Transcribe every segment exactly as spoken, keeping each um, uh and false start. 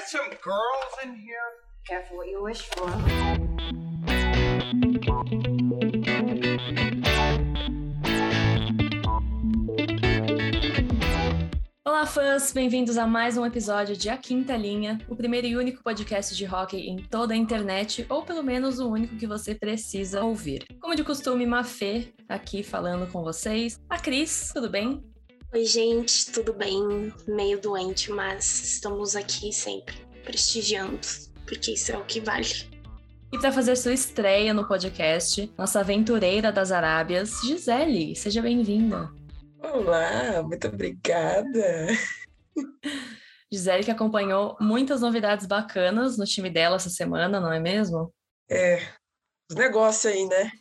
got some girls in here. Careful what you wish for. Olá, fãs! Bem-vindos a mais um episódio de A Quinta Linha, o primeiro e único podcast de hockey em toda a internet, ou pelo menos o único que você precisa ouvir. Como de costume, Mafê aqui falando com vocês. A Cris, tudo bem? Oi, gente, tudo bem? Meio doente, mas estamos aqui sempre prestigiando, porque isso é o que vale. E para fazer sua estreia no podcast, nossa aventureira das Arábias, Gisele, seja bem-vinda. Olá, muito obrigada. Gisele que acompanhou muitas novidades bacanas no time dela essa semana, não é mesmo? É, os negócios aí, né?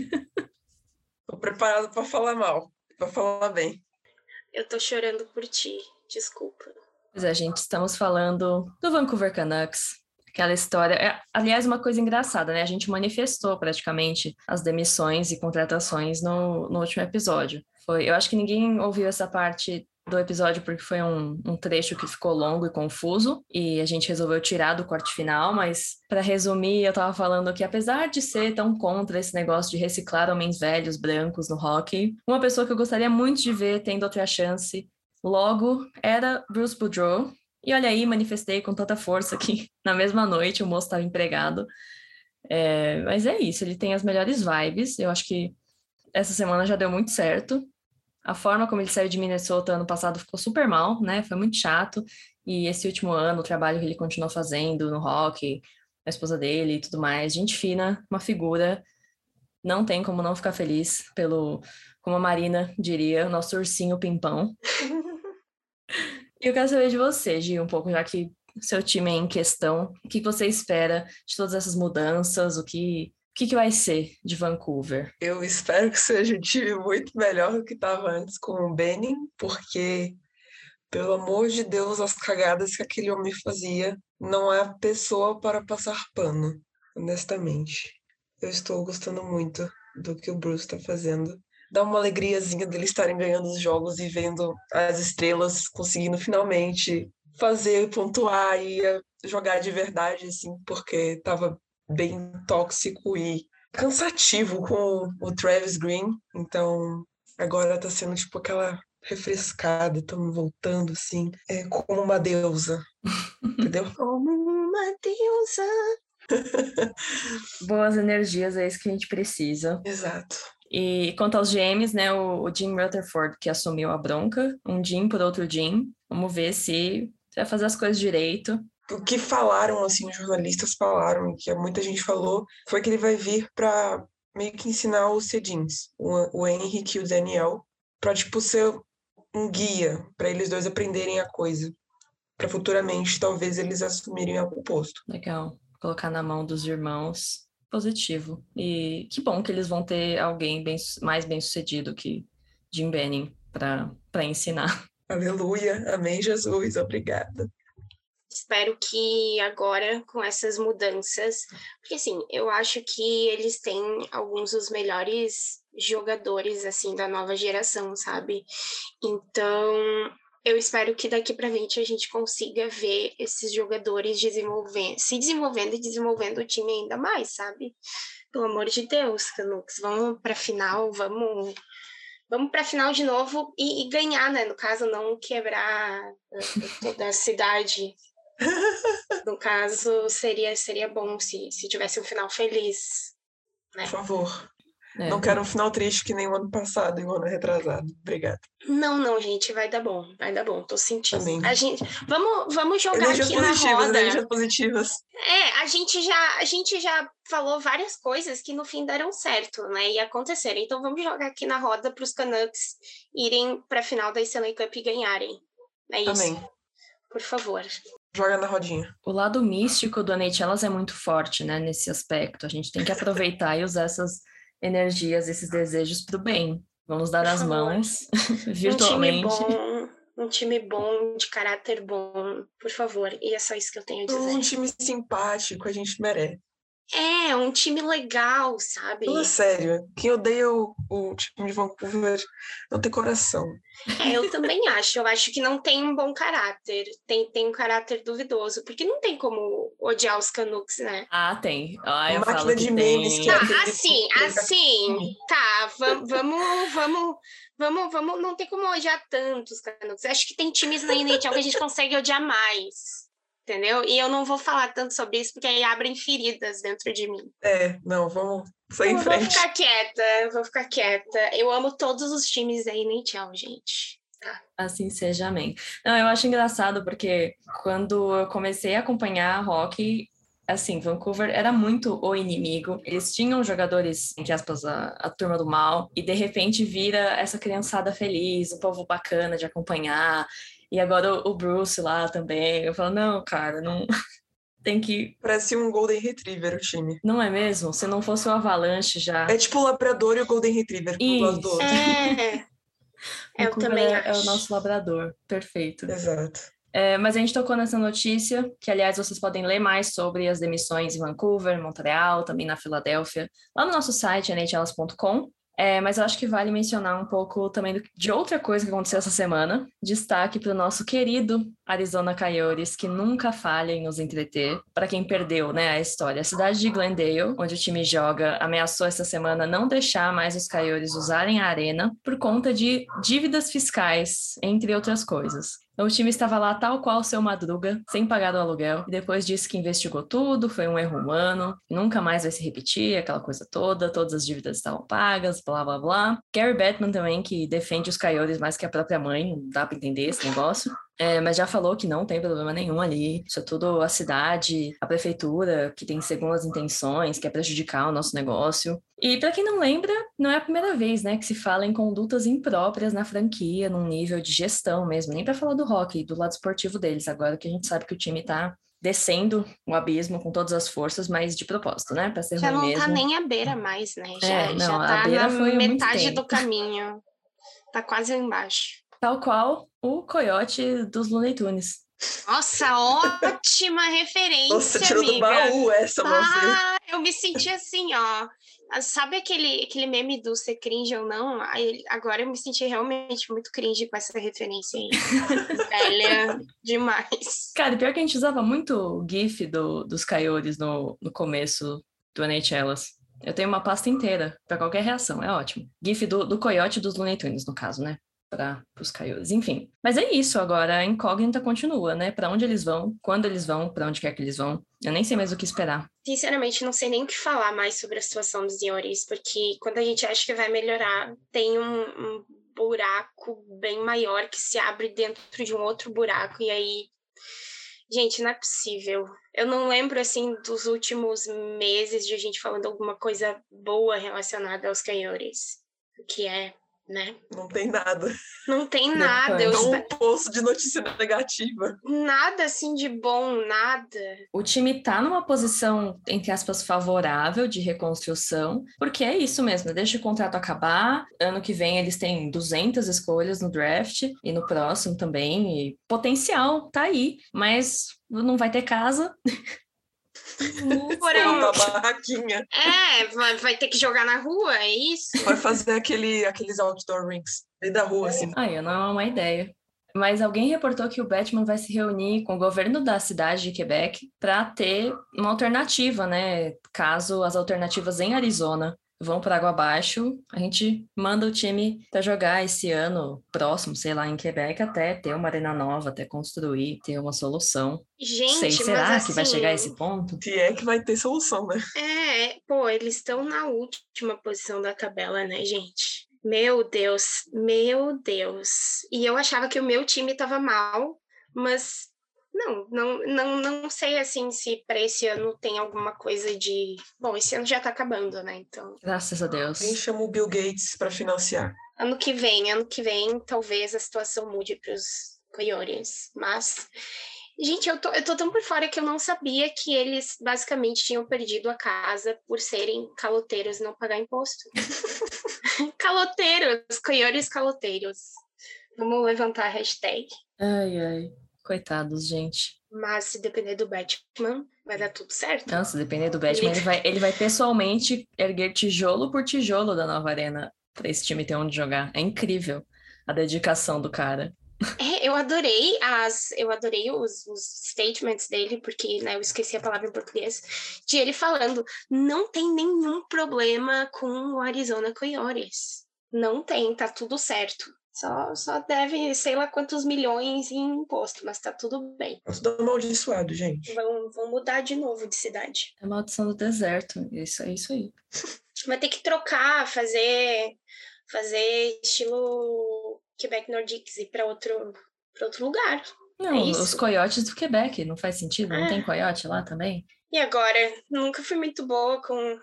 Tô preparado para falar mal, para falar bem. Eu tô chorando por ti, desculpa. Pois é, gente, estamos falando do Vancouver Canucks. Aquela história, é, aliás, uma coisa engraçada, né? A gente manifestou praticamente as demissões e contratações no, no último episódio. Foi, eu acho que ninguém ouviu essa parte do episódio porque foi um, um trecho que ficou longo e confuso e a gente resolveu tirar do corte final, mas para resumir, eu tava falando que apesar de ser tão contra esse negócio de reciclar homens velhos brancos no hockey, uma pessoa que eu gostaria muito de ver tendo outra chance logo era Bruce Boudreau. E olha aí, manifestei com tanta força que na mesma noite o moço estava empregado. É, mas é isso, ele tem as melhores vibes. Eu acho que essa semana já deu muito certo. A forma como ele saiu de Minnesota ano passado ficou super mal, né? Foi muito chato. E esse último ano, o trabalho que ele continuou fazendo no hockey, a esposa dele e tudo mais, gente fina, uma figura. Não tem como não ficar feliz pelo, como a Marina diria, o nosso ursinho pimpão. E eu quero saber de você, Gi, um pouco, já que seu time é em questão. O que você espera de todas essas mudanças? O que, o que, que vai ser de Vancouver? Eu espero que seja um time muito melhor do que estava antes com o Benning, porque, pelo amor de Deus, as cagadas que aquele homem fazia, não é pessoa para passar pano, honestamente. Eu estou gostando muito do que o Bruce está fazendo. Dá uma alegriazinha deles estarem ganhando os jogos e vendo as estrelas conseguindo finalmente fazer, pontuar e jogar de verdade, assim, porque tava bem tóxico e cansativo com o Travis Green. Então, agora tá sendo tipo aquela refrescada, estamos voltando, assim, é, como uma deusa, entendeu? Como uma deusa. Boas energias, é isso que a gente precisa. Exato. E quanto aos G Ms, né, o, o Jim Rutherford, que assumiu a bronca, um Jim por outro Jim. Vamos ver se vai fazer as coisas direito. O que falaram, assim, os jornalistas falaram, que muita gente falou, foi que ele vai vir para meio que ensinar os Cedins, o, o Henrique e o Daniel, para tipo, ser um guia, para eles dois aprenderem a coisa, para futuramente, talvez, eles assumirem algum posto. Legal. Colocar na mão dos irmãos. Positivo. E que bom que eles vão ter alguém bem, mais bem-sucedido que Jim Benning para ensinar. Aleluia. Amém, Jesus. Obrigada. Espero que agora, com essas mudanças... Porque, assim, eu acho que eles têm alguns dos melhores jogadores, assim, da nova geração, sabe? Então... eu espero que daqui para frente a gente consiga ver esses jogadores desenvolvendo, se desenvolvendo e desenvolvendo o time ainda mais, sabe? Pelo amor de Deus, Canucks, vamos para a final, vamos, vamos para a final de novo e, e ganhar, né? No caso, não quebrar toda a cidade. No caso, seria, seria bom se, se tivesse um final feliz, né? Por favor. É. Não quero um final triste que nem o ano passado e o ano retrasado. Obrigada. Não, não, gente, vai dar bom, vai dar bom, tô sentindo. Amém. A gente, vamos, vamos jogar energias aqui positivas, na roda. energias positivas. É, a gente, já, a gente já falou várias coisas que no fim deram certo, né, e aconteceram. Então vamos jogar aqui na roda para os Canucks irem para a final da Stanley Cup e ganharem. É isso. Amém. Por favor. Joga na rodinha. O lado místico do N H L é muito forte, né, nesse aspecto. A gente tem que aproveitar e usar essas energias, esses desejos para o bem. Vamos dar Por as favor. mãos virtualmente. Um time bom, um time bom, de caráter bom, por favor. E é só isso que eu tenho a dizer. Um time simpático, a gente merece. É, um time legal, sabe? Fala sério, quem odeia o, o time de Vancouver não tem coração. É, eu também acho. Eu acho que não tem um bom caráter. Tem, tem um caráter duvidoso. Porque não tem como odiar os Canucks, né? Ah, tem. Ah, eu Máquina falo que de memes tem. que é Tá, aquele assim, assim. Tá, vamos, vamos, vamos, vamos, vamos. Não tem como odiar tantos Canucks. Acho que tem times na N H L que a gente consegue odiar mais. Entendeu? E eu não vou falar tanto sobre isso, porque aí abrem feridas dentro de mim. É, não, vamos sair Eu em vou frente. ficar quieta, eu vou ficar quieta. Eu amo todos os times da N H L, gente. Tá. Assim seja, amém. Não, eu acho engraçado porque quando eu comecei a acompanhar hockey, assim, Vancouver era muito o inimigo. Eles tinham jogadores, entre aspas, a, a turma do mal, e de repente vira essa criançada feliz, um povo bacana de acompanhar. E agora o, o Bruce lá também. Eu falo, não, cara, não tem que. Parece um Golden Retriever o time. Não é mesmo? Se não fosse o Avalanche já. É tipo o Labrador e o Golden Retriever, um do lado do Isso. outro. É, eu Vancouver também é, acho. é o nosso labrador. Perfeito. Exato. É, mas a gente tocou nessa notícia, que aliás vocês podem ler mais sobre as demissões em Vancouver, Montreal, também na Filadélfia, lá no nosso site, N H L S ponto com. É, mas eu acho que vale mencionar um pouco também de outra coisa que aconteceu essa semana. Destaque para o nosso querido Arizona Coyotes, que nunca falha em nos entreter. Para quem perdeu, né, a história. A cidade de Glendale, onde o time joga, ameaçou essa semana não deixar mais os Coyotes usarem a arena por conta de dívidas fiscais, entre outras coisas. Então, o time estava lá tal qual o seu Madruga, sem pagar o aluguel, e depois disse que investigou tudo, foi um erro humano, nunca mais vai se repetir, aquela coisa toda, todas as dívidas estavam pagas, blá, blá, blá. Gary Bettman também, que defende os Coyotes mais que a própria mãe, não dá pra entender esse negócio. É, mas já falou que não tem problema nenhum ali. Isso é tudo a cidade, a prefeitura, que tem segundas intenções, quer prejudicar o nosso negócio. E para quem não lembra, não é a primeira vez, né, que se fala em condutas impróprias na franquia, num nível de gestão mesmo. Nem para falar do hockey, do lado esportivo deles, agora que a gente sabe que o time tá descendo o abismo com todas as forças, mas de propósito, né, para ser Já ruim não mesmo. tá nem à beira mais, né? Já, É, não, já a tá beira na foi há muito metade tempo. do caminho. Tá quase lá embaixo. Tal qual o coiote dos Looney Tunes. Nossa, ótima referência, Nossa, tirou do amiga. baú essa, meu filho. Ah, eu me senti assim, ó. Sabe aquele, aquele meme do ser cringe ou não? Aí, agora eu me senti realmente muito cringe com essa referência aí. Velha demais. Cara, pior que a gente usava muito o GIF do, dos Coyotes no, no começo do N H L. Eu tenho uma pasta inteira pra qualquer reação, é ótimo. GIF do, do Coyote e dos Looney Tunes, no caso, né? Para os Coyotes, enfim. Mas é isso agora, a incógnita continua, né? Para onde eles vão, quando eles vão, para onde quer que eles vão. Eu nem sei mais o que esperar. Sinceramente, não sei nem o que falar mais sobre a situação dos senhores, porque quando a gente acha que vai melhorar, tem um, um buraco bem maior que se abre dentro de um outro buraco, e aí, gente, não é possível. Eu não lembro, assim, dos últimos meses de a gente falando alguma coisa boa relacionada aos Coyotes, o que é, né? Não tem nada. Não tem nada. Eu Então, espe- um poço de notícia negativa. Nada, assim, de bom, nada. O time tá numa posição, entre aspas, favorável de reconstrução, porque é isso mesmo, deixa o contrato acabar, ano que vem eles têm duzentas escolhas no draft, e no próximo também, e potencial tá aí, mas não vai ter casa. Porém, Uma barraquinha. é, vai, vai ter que jogar na rua, é isso? Vai fazer aquele, aqueles outdoor rinks aí da rua, assim. Aí, não é uma ideia. Mas alguém reportou que o Bettman vai se reunir com o governo da cidade de Quebec para ter uma alternativa, né? Caso as alternativas em Arizona vão para água abaixo, a gente manda o time para jogar esse ano próximo, sei lá, em Quebec, até ter uma arena nova, até construir, ter uma solução. Gente, Sei, será mas que vai assim, chegar a esse ponto? Se é que vai ter solução, né? é, pô, eles estão na última posição da tabela, né, gente? Meu Deus, meu Deus. E eu achava que o meu time tava mal, mas não, não, não, não sei assim se para esse ano tem alguma coisa de. Bom, esse ano já tá acabando, né? Então, Graças a Deus. Quem chama o Bill Gates para financiar? ano que vem, ano que vem, talvez a situação mude para os Coyotes, mas gente, eu tô, eu tô tão por fora que eu não sabia que eles basicamente tinham perdido a casa por serem caloteiros e não pagar imposto. Caloteiros, Coyotes caloteiros. Vamos levantar a hashtag. Ai, ai. Coitados, gente. Mas se depender do Batman, vai dar tudo certo. Não, se depender do Batman, ele vai, ele vai pessoalmente erguer tijolo por tijolo da nova arena pra esse time ter onde jogar. É incrível a dedicação do cara. É, eu adorei as, eu adorei os, os statements dele, porque, né, eu esqueci a palavra em português, de ele falando, não tem nenhum problema com o Arizona Coyotes. Não tem, tá tudo certo. Só, só deve, sei lá quantos milhões em imposto, mas tá tudo bem. Nós estamos amaldiçoados, gente. Vão, vão mudar de novo de cidade. É a maldição do deserto. Isso é isso aí. Vai ter que trocar, fazer, fazer estilo Quebec Nordiques e ir para outro, para outro lugar. Não, É isso. os coiotes do Quebec, não faz sentido? Não Ah. tem coiote lá também? E agora? Nunca fui muito boa com...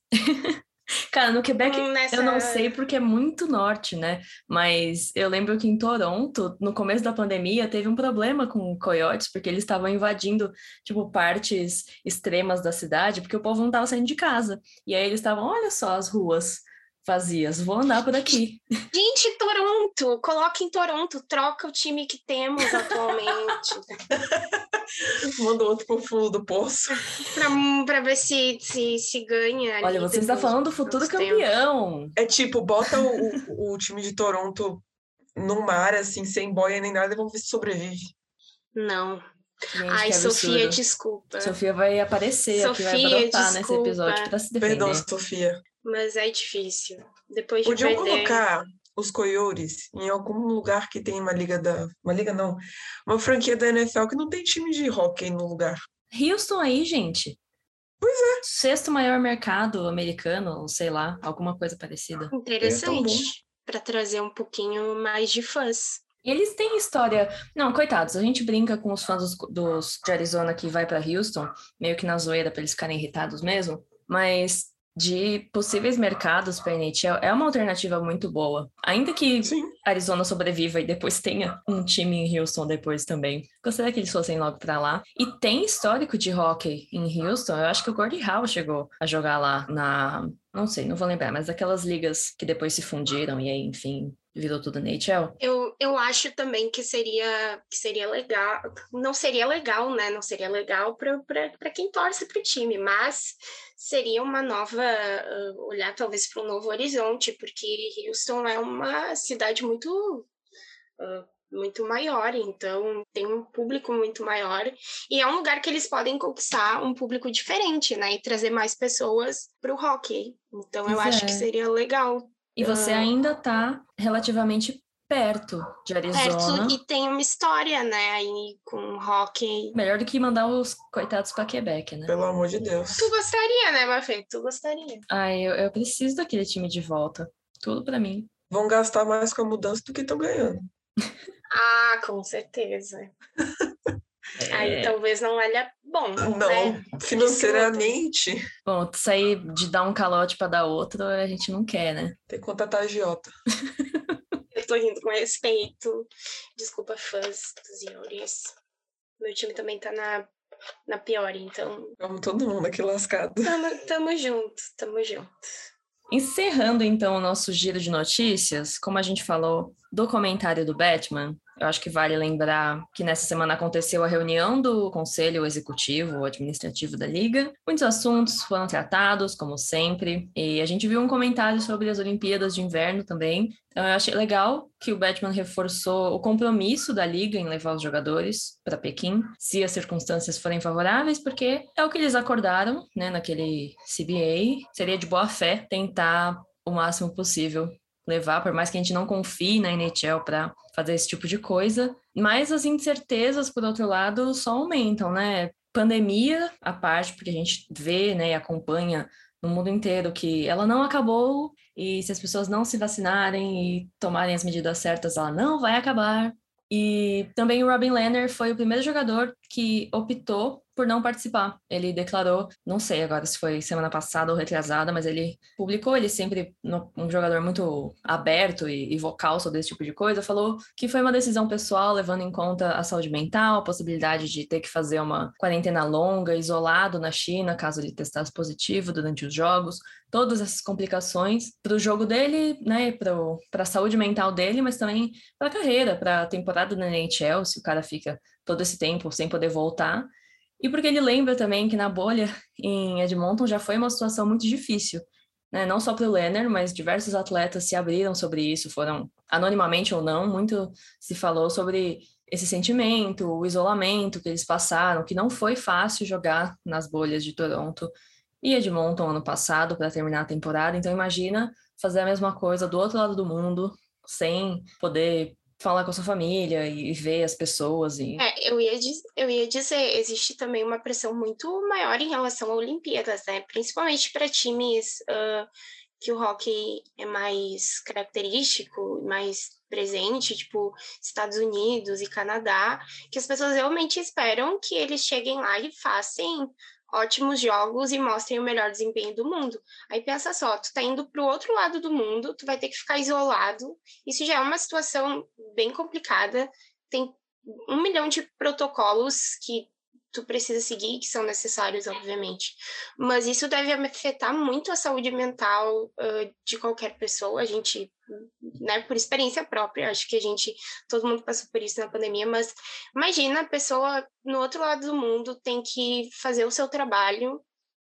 Cara, no Quebec com nessa... eu não sei porque é muito norte, né? Mas eu lembro que em Toronto, no começo da pandemia, teve um problema com coiotes, porque eles estavam invadindo, tipo, partes extremas da cidade, porque o povo não estava saindo de casa. E aí eles estavam, olha só as ruas vazias, vou andar por aqui. Gente, Toronto! Coloca em Toronto, troca o time que temos atualmente. Manda outro pro fundo do poço. pra, pra ver se, se, se ganha. Olha, você está falando do futuro campeão. É tipo, bota o, o, o time de Toronto num mar, assim, sem boia nem nada, e vamos ver se sobrevive. Não. Gente, Ai, que Sofia, absurdo. desculpa. Sofia vai aparecer Sofia, aqui, vai brotar nesse desculpa. episódio pra se defender. Perdão, Sofia. Mas é difícil. Depois de Podiam perder... colocar os Coyotes em algum lugar que tem uma liga da... Uma liga não. Uma franquia da N F L que não tem time de hockey no lugar. Houston aí, gente. Pois é. Sexto maior mercado americano, sei lá, alguma coisa parecida. É tão bom. Interessante. Para trazer um pouquinho mais de fãs. E eles têm história... Não, coitados, a gente brinca com os fãs dos, dos de Arizona que vai pra Houston, meio que na zoeira pra eles ficarem irritados mesmo, mas de possíveis mercados para a N H L é uma alternativa muito boa. Ainda que Sim. Arizona sobreviva e depois tenha um time em Houston depois também. Gostaria que eles fossem logo para lá. E tem histórico de hockey em Houston. Eu acho que o Gordie Howe chegou a jogar lá na... Não sei, não vou lembrar, mas aquelas ligas que depois se fundiram e aí, enfim, virou tudo N H L. Eu, eu acho também que seria, que seria legal, não seria legal, né? Não seria legal para quem torce para o time, mas seria uma nova, uh, olhar talvez para um novo horizonte, porque Houston é uma cidade muito, uh, muito maior, então tem um público muito maior, e é um lugar que eles podem conquistar um público diferente, né? E trazer mais pessoas para o hockey. Então eu Pois acho é. que seria legal. E você Ah. ainda tá relativamente perto de Arizona. Perto, e tem uma história, né, aí com hockey. Melhor do que mandar os coitados para Quebec, né? Pelo amor de Deus. Tu gostaria, né, Mafê? Tu gostaria. Ai, eu, eu preciso daquele time de volta. Tudo para mim. Vão gastar mais com a mudança do que estão ganhando. Ah, com certeza. Aí É... talvez não olha bom, Não, né? financeiramente, Bom, sair de dar um calote para dar outro, a gente não quer, né? tem que contratar a agiota. Eu tô rindo com respeito. Desculpa, fãs dos Ioris. Meu time também tá na, na pior, então... Vamos todo mundo aqui lascado. Tamo, tamo junto, tamo junto. Encerrando, então, o nosso giro de notícias, como a gente falou do comentário do Batman, eu acho que vale lembrar que nessa semana aconteceu a reunião do Conselho Executivo Administrativo da Liga. Muitos assuntos foram tratados, como sempre, e a gente viu um comentário sobre as Olimpíadas de Inverno também. Então, eu achei legal que o Batman reforçou o compromisso da Liga em levar os jogadores para Pequim, se as circunstâncias forem favoráveis, porque é o que eles acordaram, né, naquele C B A. Seria de boa fé tentar o máximo possível levar, por mais que a gente não confie na N H L para fazer esse tipo de coisa. Mas as incertezas, por outro lado, só aumentam, né? Pandemia à parte, porque a gente vê, né, e acompanha no mundo inteiro que ela não acabou, e se as pessoas não se vacinarem e tomarem as medidas certas, ela não vai acabar. E também o Robin Lehner foi o primeiro jogador que optou por não participar. Ele declarou, não sei agora se foi semana passada ou retrasada, mas ele publicou, ele sempre um jogador muito aberto e, e vocal sobre esse tipo de coisa, falou que foi uma decisão pessoal, levando em conta a saúde mental, a possibilidade de ter que fazer uma quarentena longa, isolado na China, caso ele testasse positivo durante os jogos, todas essas complicações para o jogo dele, né, para a saúde mental dele, mas também para a carreira, para a temporada na N H L, se o cara fica todo esse tempo sem poder voltar. E porque ele lembra também que na bolha em Edmonton já foi uma situação muito difícil, né? Não só para o Lehner, mas diversos atletas se abriram sobre isso, foram anonimamente ou não, muito se falou sobre esse sentimento, o isolamento que eles passaram, que não foi fácil jogar nas bolhas de Toronto e Edmonton ano passado para terminar a temporada. Então imagina fazer a mesma coisa do outro lado do mundo, sem poder falar com a sua família e ver as pessoas. E... É, eu ia, eu ia dizer, existe também uma pressão muito maior em relação a Olimpíadas, né? Principalmente para times uh, que o hockey é mais característico, mais presente, tipo Estados Unidos e Canadá, que as pessoas realmente esperam que eles cheguem lá e façam ótimos jogos e mostrem o melhor desempenho do mundo. Aí pensa só, tu tá indo pro outro lado do mundo, tu vai ter que ficar isolado, isso já é uma situação bem complicada, tem um milhão de protocolos que tu precisa seguir, que são necessários, obviamente. Mas isso deve afetar muito a saúde mental uh, de qualquer pessoa. A gente, né, por experiência própria, acho que a gente, todo mundo passou por isso na pandemia, mas imagina a pessoa no outro lado do mundo tem que fazer o seu trabalho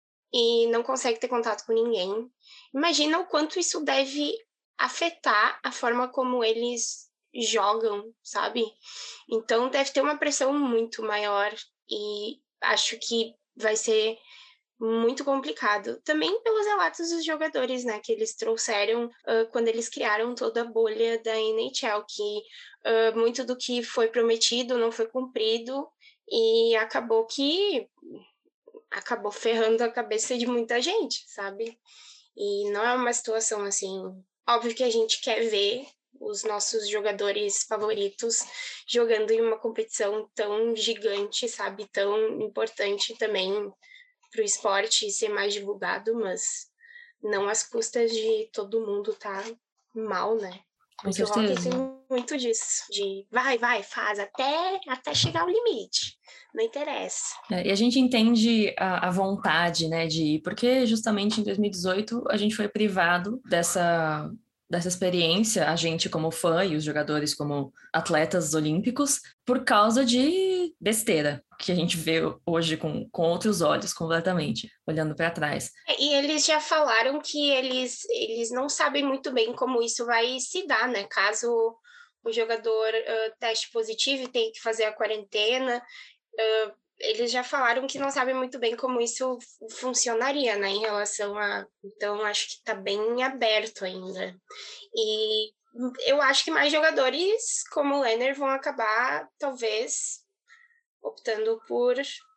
e não consegue ter contato com ninguém. Imagina o quanto isso deve afetar a forma como eles jogam, sabe? Então deve ter uma pressão muito maior e acho que vai ser muito complicado. Também pelos relatos dos jogadores, né, que eles trouxeram uh, quando eles criaram toda a bolha da N H L, que uh, muito do que foi prometido não foi cumprido e acabou que acabou ferrando a cabeça de muita gente, sabe? E não é uma situação assim, óbvio que a gente quer ver os nossos jogadores favoritos jogando em uma competição tão gigante, sabe? Tão importante também para o esporte ser mais divulgado, mas não às custas de todo mundo tá mal, né? Porque o hockey tem muito disso, de vai, vai, faz, até, até chegar ao limite. Não interessa. É, e a gente entende a, a vontade, né, de ir, porque justamente em dois mil e dezoito a gente foi privado dessa, dessa experiência, a gente como fã e os jogadores como atletas olímpicos, por causa de besteira, que a gente vê hoje com, com outros olhos completamente, olhando para trás. E eles já falaram que eles, eles não sabem muito bem como isso vai se dar, né? Caso o jogador uh, teste positivo e tenha que fazer a quarentena, uh, eles já falaram que não sabem muito bem como isso funcionaria, né? Em relação a... Então, acho que tá bem aberto ainda. E eu acho que mais jogadores como o Lehner vão acabar, talvez, optando por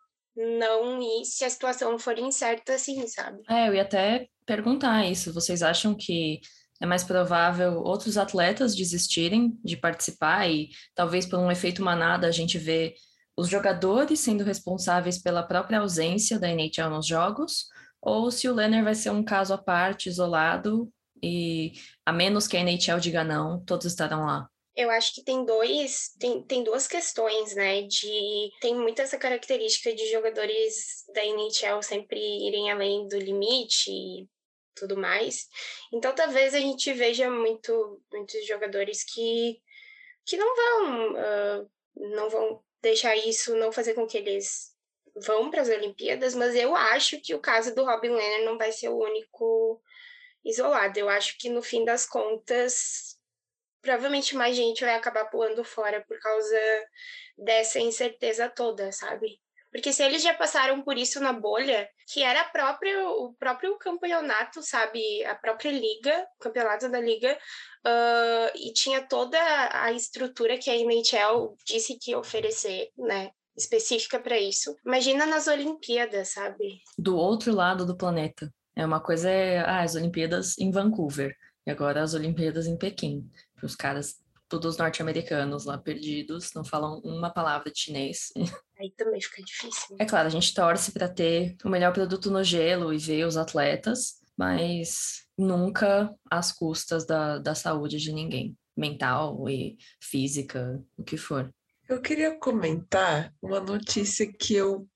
não ir se a situação for incerta, assim, sabe? É, eu ia até perguntar isso. Vocês acham que é mais provável outros atletas desistirem de participar e talvez por um efeito manada a gente vê os jogadores sendo responsáveis pela própria ausência da N H L nos jogos? Ou se o Lehner vai ser um caso à parte, isolado, e a menos que a N H L diga não, todos estarão lá? Eu acho que tem dois, tem, tem duas questões, né? De tem muita essa característica de jogadores da N H L sempre irem além do limite e tudo mais. Então talvez a gente veja muito, muitos jogadores que, que não vão, uh, não vão deixar isso, não fazer com que eles vão para as Olimpíadas, mas eu acho que o caso do Robin Lehner não vai ser o único isolado. Eu acho que no fim das contas provavelmente mais gente vai acabar pulando fora por causa dessa incerteza toda, sabe? Porque se eles já passaram por isso na bolha, que era a própria, o próprio campeonato, sabe? A própria liga, o campeonato da liga, uh, e tinha toda a estrutura que a N H L disse que ia oferecer, né? Específica para isso. Imagina nas Olimpíadas, sabe? Do outro lado do planeta. É uma coisa é ah, as Olimpíadas em Vancouver e agora as Olimpíadas em Pequim. Os caras, todos norte-americanos lá perdidos, não falam uma palavra de chinês. Aí também fica difícil. É claro, a gente torce para ter o melhor produto no gelo e ver os atletas, mas nunca às custas da, da saúde de ninguém, mental e física, o que for. Eu queria comentar uma notícia que eu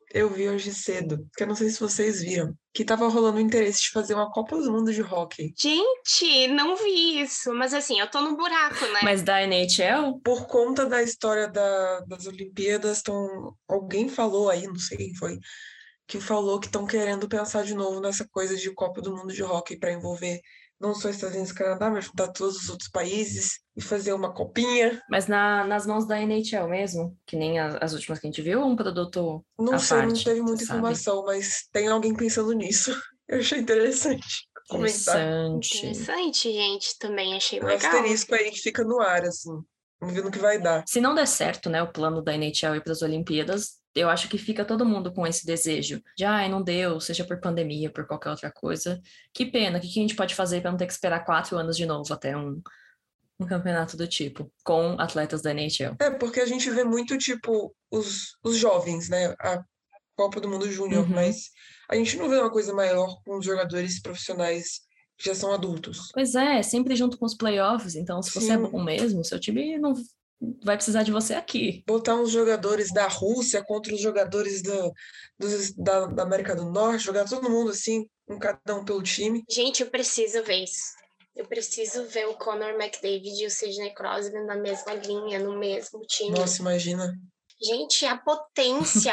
Eu vi hoje cedo, que eu não sei se vocês viram, que tava rolando o interesse de fazer uma Copa do Mundo de hóquei. Gente, não vi isso. Mas assim, eu tô no buraco, né? Mas da N H L? Por conta da história da- das Olimpíadas, tão, alguém falou aí, não sei quem foi, que falou que estão querendo pensar de novo nessa coisa de Copa do Mundo de hóquei para envolver não só Estados Unidos e Canadá, mas juntar todos os outros países e fazer uma copinha. Mas na, nas mãos da N H L mesmo, que nem a- as últimas que a gente viu, ou um produto Não à sei, não parte, teve você muita sabe? informação, mas tem alguém pensando nisso. Eu achei interessante comentar. Interessante. Interessante, gente. Também achei Um legal. asterisco aí que fica no ar, assim. Vamos ver no que vai dar. Se não der certo, né, o plano da N H L ir para as Olimpíadas, eu acho que fica todo mundo com esse desejo de, ai, não deu, seja por pandemia, por qualquer outra coisa. Que pena, o que que a gente pode fazer para não ter que esperar quatro anos de novo até um, um campeonato do tipo, com atletas da N H L? É, porque a gente vê muito, tipo, os, os jovens, né? A Copa do Mundo Júnior, Uhum. mas a gente não vê uma coisa maior com os jogadores profissionais que já são adultos. Pois é, sempre junto com os playoffs, então se você é Sim. bom mesmo, seu time não vai precisar de você aqui. Botar uns jogadores da Rússia contra os jogadores da, dos, da, da América do Norte, jogar todo mundo assim, um cada um pelo time. Gente, eu preciso ver isso. Eu preciso ver o Conor McDavid e o Sidney Crosby na mesma linha, no mesmo time. Nossa, imagina. Gente, a potência!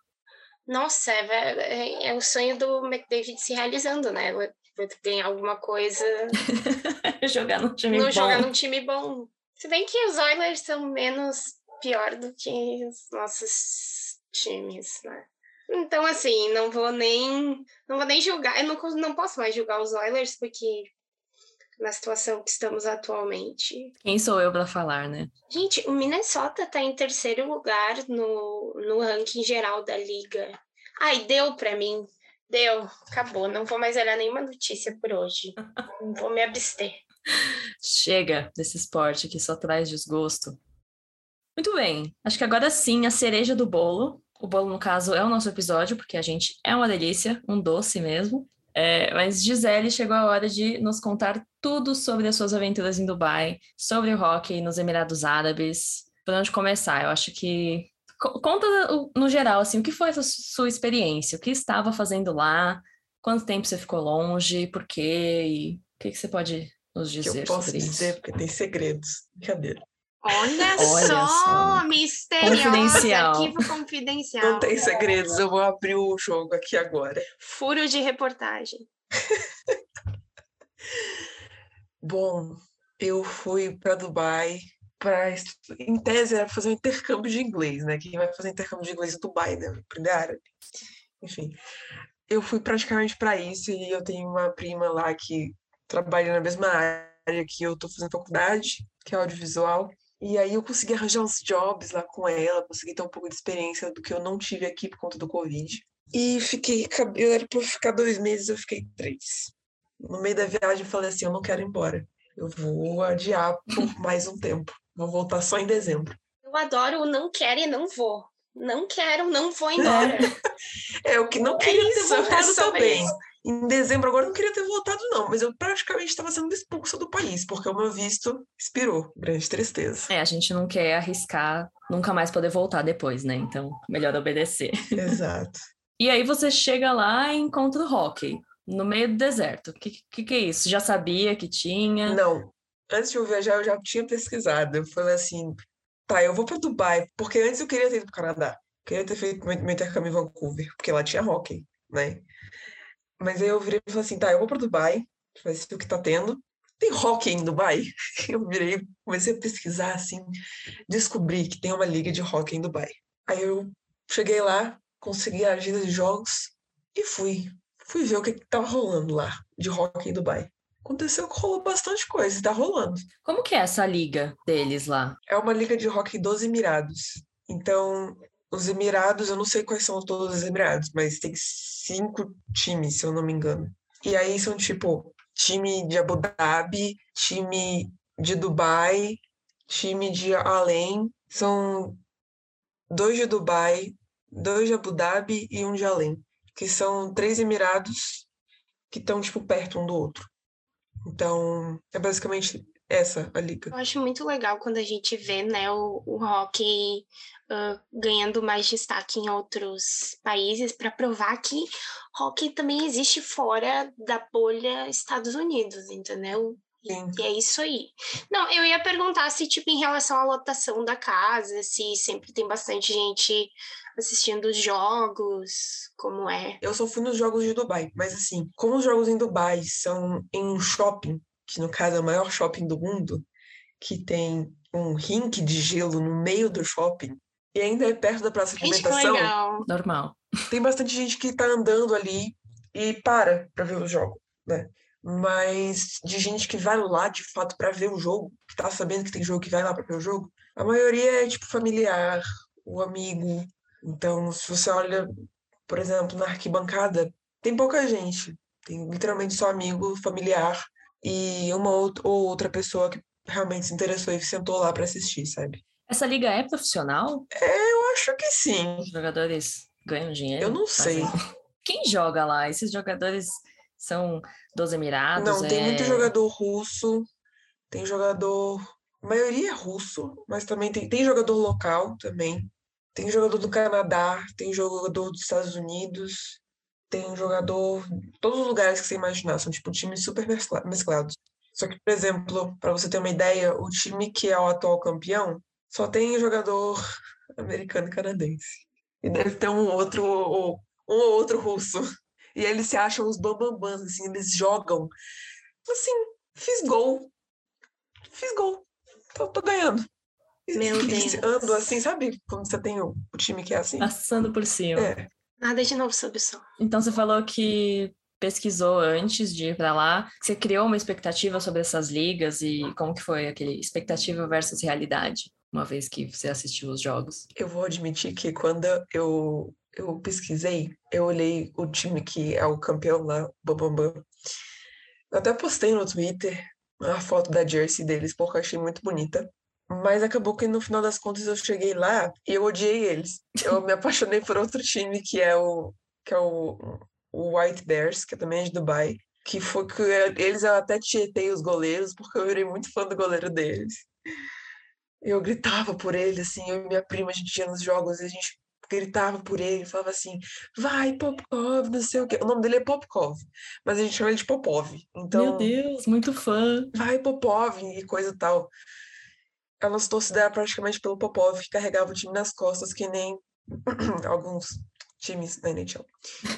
Nossa, é, é, é o sonho do McDavid se realizando, né? Tem alguma coisa Jogar no time não bom. jogar num time bom. Se bem que os Oilers são menos pior do que os nossos times, né? Então, assim, não vou nem não vou nem julgar. Eu não, não posso mais julgar os Oilers, porque na situação que estamos atualmente. Quem sou eu para falar, né? Gente, o Minnesota tá em terceiro lugar no, no ranking geral da liga. Ai, deu pra mim. Deu, acabou. Não vou mais olhar nenhuma notícia por hoje. Vou me abster. Chega desse esporte que só traz desgosto. Muito bem, acho que agora sim a cereja do bolo. O bolo, no caso, é o nosso episódio, porque a gente é uma delícia, um doce mesmo. É, mas Gisele, chegou a hora de nos contar tudo sobre as suas aventuras em Dubai, sobre o hóquei nos Emirados Árabes. Por onde começar? Eu acho que... Conta no geral, assim, o que foi a sua experiência? O que estava fazendo lá? Quanto tempo você ficou longe? Por quê? E o que, que você pode nos Que dizer eu posso sobre dizer, isso? porque tem segredos. Brincadeira. Olha, Olha só, só. misteriosa, Confidencial. arquivo confidencial. Não tem segredos, eu vou abrir o jogo aqui agora. Furo de reportagem. Bom, eu fui para Dubai para, em tese, era fazer um intercâmbio de inglês, né? Quem vai fazer intercâmbio de inglês em Dubai, né? Aprender árabe. Enfim, eu fui praticamente para isso e eu tenho uma prima lá que trabalha na mesma área que eu tô fazendo faculdade, que é audiovisual. E aí eu consegui arranjar uns jobs lá com ela, consegui ter um pouco de experiência do que eu não tive aqui por conta do Covid. E fiquei, eu era para ficar dois meses, eu fiquei três. No meio da viagem eu falei assim, eu não quero ir embora. Eu vou adiar por mais um tempo. Vou voltar só em dezembro. Eu adoro o não quero e não vou. Não quero, não vou embora. É, eu que não É queria isso, ter voltado é sobre também. isso. Em dezembro agora eu não queria ter voltado não, mas eu praticamente estava sendo expulsa do país, porque o meu visto expirou. Grande tristeza. É, a gente não quer arriscar nunca mais poder voltar depois, né? Então, melhor obedecer. Exato. E aí você chega lá e encontra o hóquei, no meio do deserto. O que, que, que é isso? Já sabia que tinha? Não, antes de eu viajar eu já tinha pesquisado. Eu falei assim, tá, eu vou para Dubai, porque antes eu queria ter ido para o Canadá. Queria ter feito meu, meu intercâmbio em Vancouver, porque lá tinha hóquei, né? Mas aí eu virei e falei assim, tá, eu vou para Dubai, vai ser o que tá tendo. Tem hóquei em Dubai? Eu virei, comecei a pesquisar assim, descobri que tem uma liga de hóquei em Dubai. Aí eu cheguei lá, consegui a agenda de jogos e fui. Fui ver o que, que tava rolando lá de hóquei em Dubai. Aconteceu que rolou bastante coisa, e tá rolando. Como que é essa liga deles lá? É uma liga de hóquei dos Emirados. Então, os Emirados, eu não sei quais são todos os Emirados, mas tem cinco times, se eu não me engano. E aí são tipo time de Abu Dhabi, time de Dubai, time de Além. São dois de Dubai, dois de Abu Dhabi e um de Além. Que são três Emirados que estão tipo perto um do outro. Então, é basicamente essa, a liga. Eu acho muito legal quando a gente vê, né, o, o hockey uh, ganhando mais destaque em outros países para provar que hockey também existe fora da bolha Estados Unidos, entendeu? Sim. E é isso aí. Não, eu ia perguntar se, tipo, em relação à lotação da casa, se sempre tem bastante gente assistindo os jogos, como é. Eu só fui nos jogos de Dubai, mas assim, como os jogos em Dubai são em um shopping, que no caso é o maior shopping do mundo, que tem um rink de gelo no meio do shopping, e ainda é perto da praça de Gente, que alimentação, legal. Normal. tem bastante gente que tá andando ali e para pra ver o jogo, né? Mas de gente que vai lá de fato pra ver o jogo, que tá sabendo que tem jogo que vai lá pra ver o jogo, a maioria é tipo familiar, o amigo. Então, se você olha, por exemplo, na arquibancada, tem pouca gente. Tem literalmente só amigo, familiar e uma ou ou outra pessoa que realmente se interessou e sentou lá pra assistir, sabe? Essa liga é profissional? Eu acho que sim. Os jogadores ganham dinheiro? Eu não sei. Fazem- Quem joga lá? Esses jogadores são dos Emirados? Não, tem muito é... jogador russo, tem jogador. A maioria é russo, mas também tem, tem jogador local também. Tem jogador do Canadá, tem jogador dos Estados Unidos, tem jogador. Todos os lugares que você imaginar, são tipo times super mescla- mesclados. Só que, por exemplo, para você ter uma ideia, o time que é o atual campeão só tem jogador americano e canadense. E deve ter um outro, ou- um ou outro russo. E eles se acham os bambambãs, assim, eles jogam. Assim, fiz gol. Fiz gol. Tô, tô ganhando. E- Meu Eles Deus. andam assim, sabe? Quando você tem o, o time que é assim? Passando por cima. É. Nada de novo sob o sol. Então você falou que pesquisou antes de ir para lá. Você criou uma expectativa sobre essas ligas e como que foi aquele expectativa versus realidade, uma vez que você assistiu os jogos? Eu vou admitir que quando eu, eu pesquisei, eu olhei o time que é o campeão lá, o Bambambam. Eu até postei no Twitter a foto da jersey deles, porque eu achei muito bonita. Mas acabou que no final das contas eu cheguei lá e eu odiei eles. Eu me apaixonei por outro time que é o, que é o, o White Bears, que também é de Dubai. Que foi que eles eu até tietei os goleiros, porque eu virei muito fã do goleiro deles. Eu gritava por ele, assim, eu e minha prima, a gente ia nos jogos e a gente gritava por ele, falava assim, vai, Popkov, não sei o quê. O nome dele é Popkov, mas a gente chama ele de Popov. Meu Então, Deus, muito fã. vai, Popov e coisa e tal. A nossa torcida era praticamente pelo Popov, que carregava o time nas costas, que nem alguns times da N H L.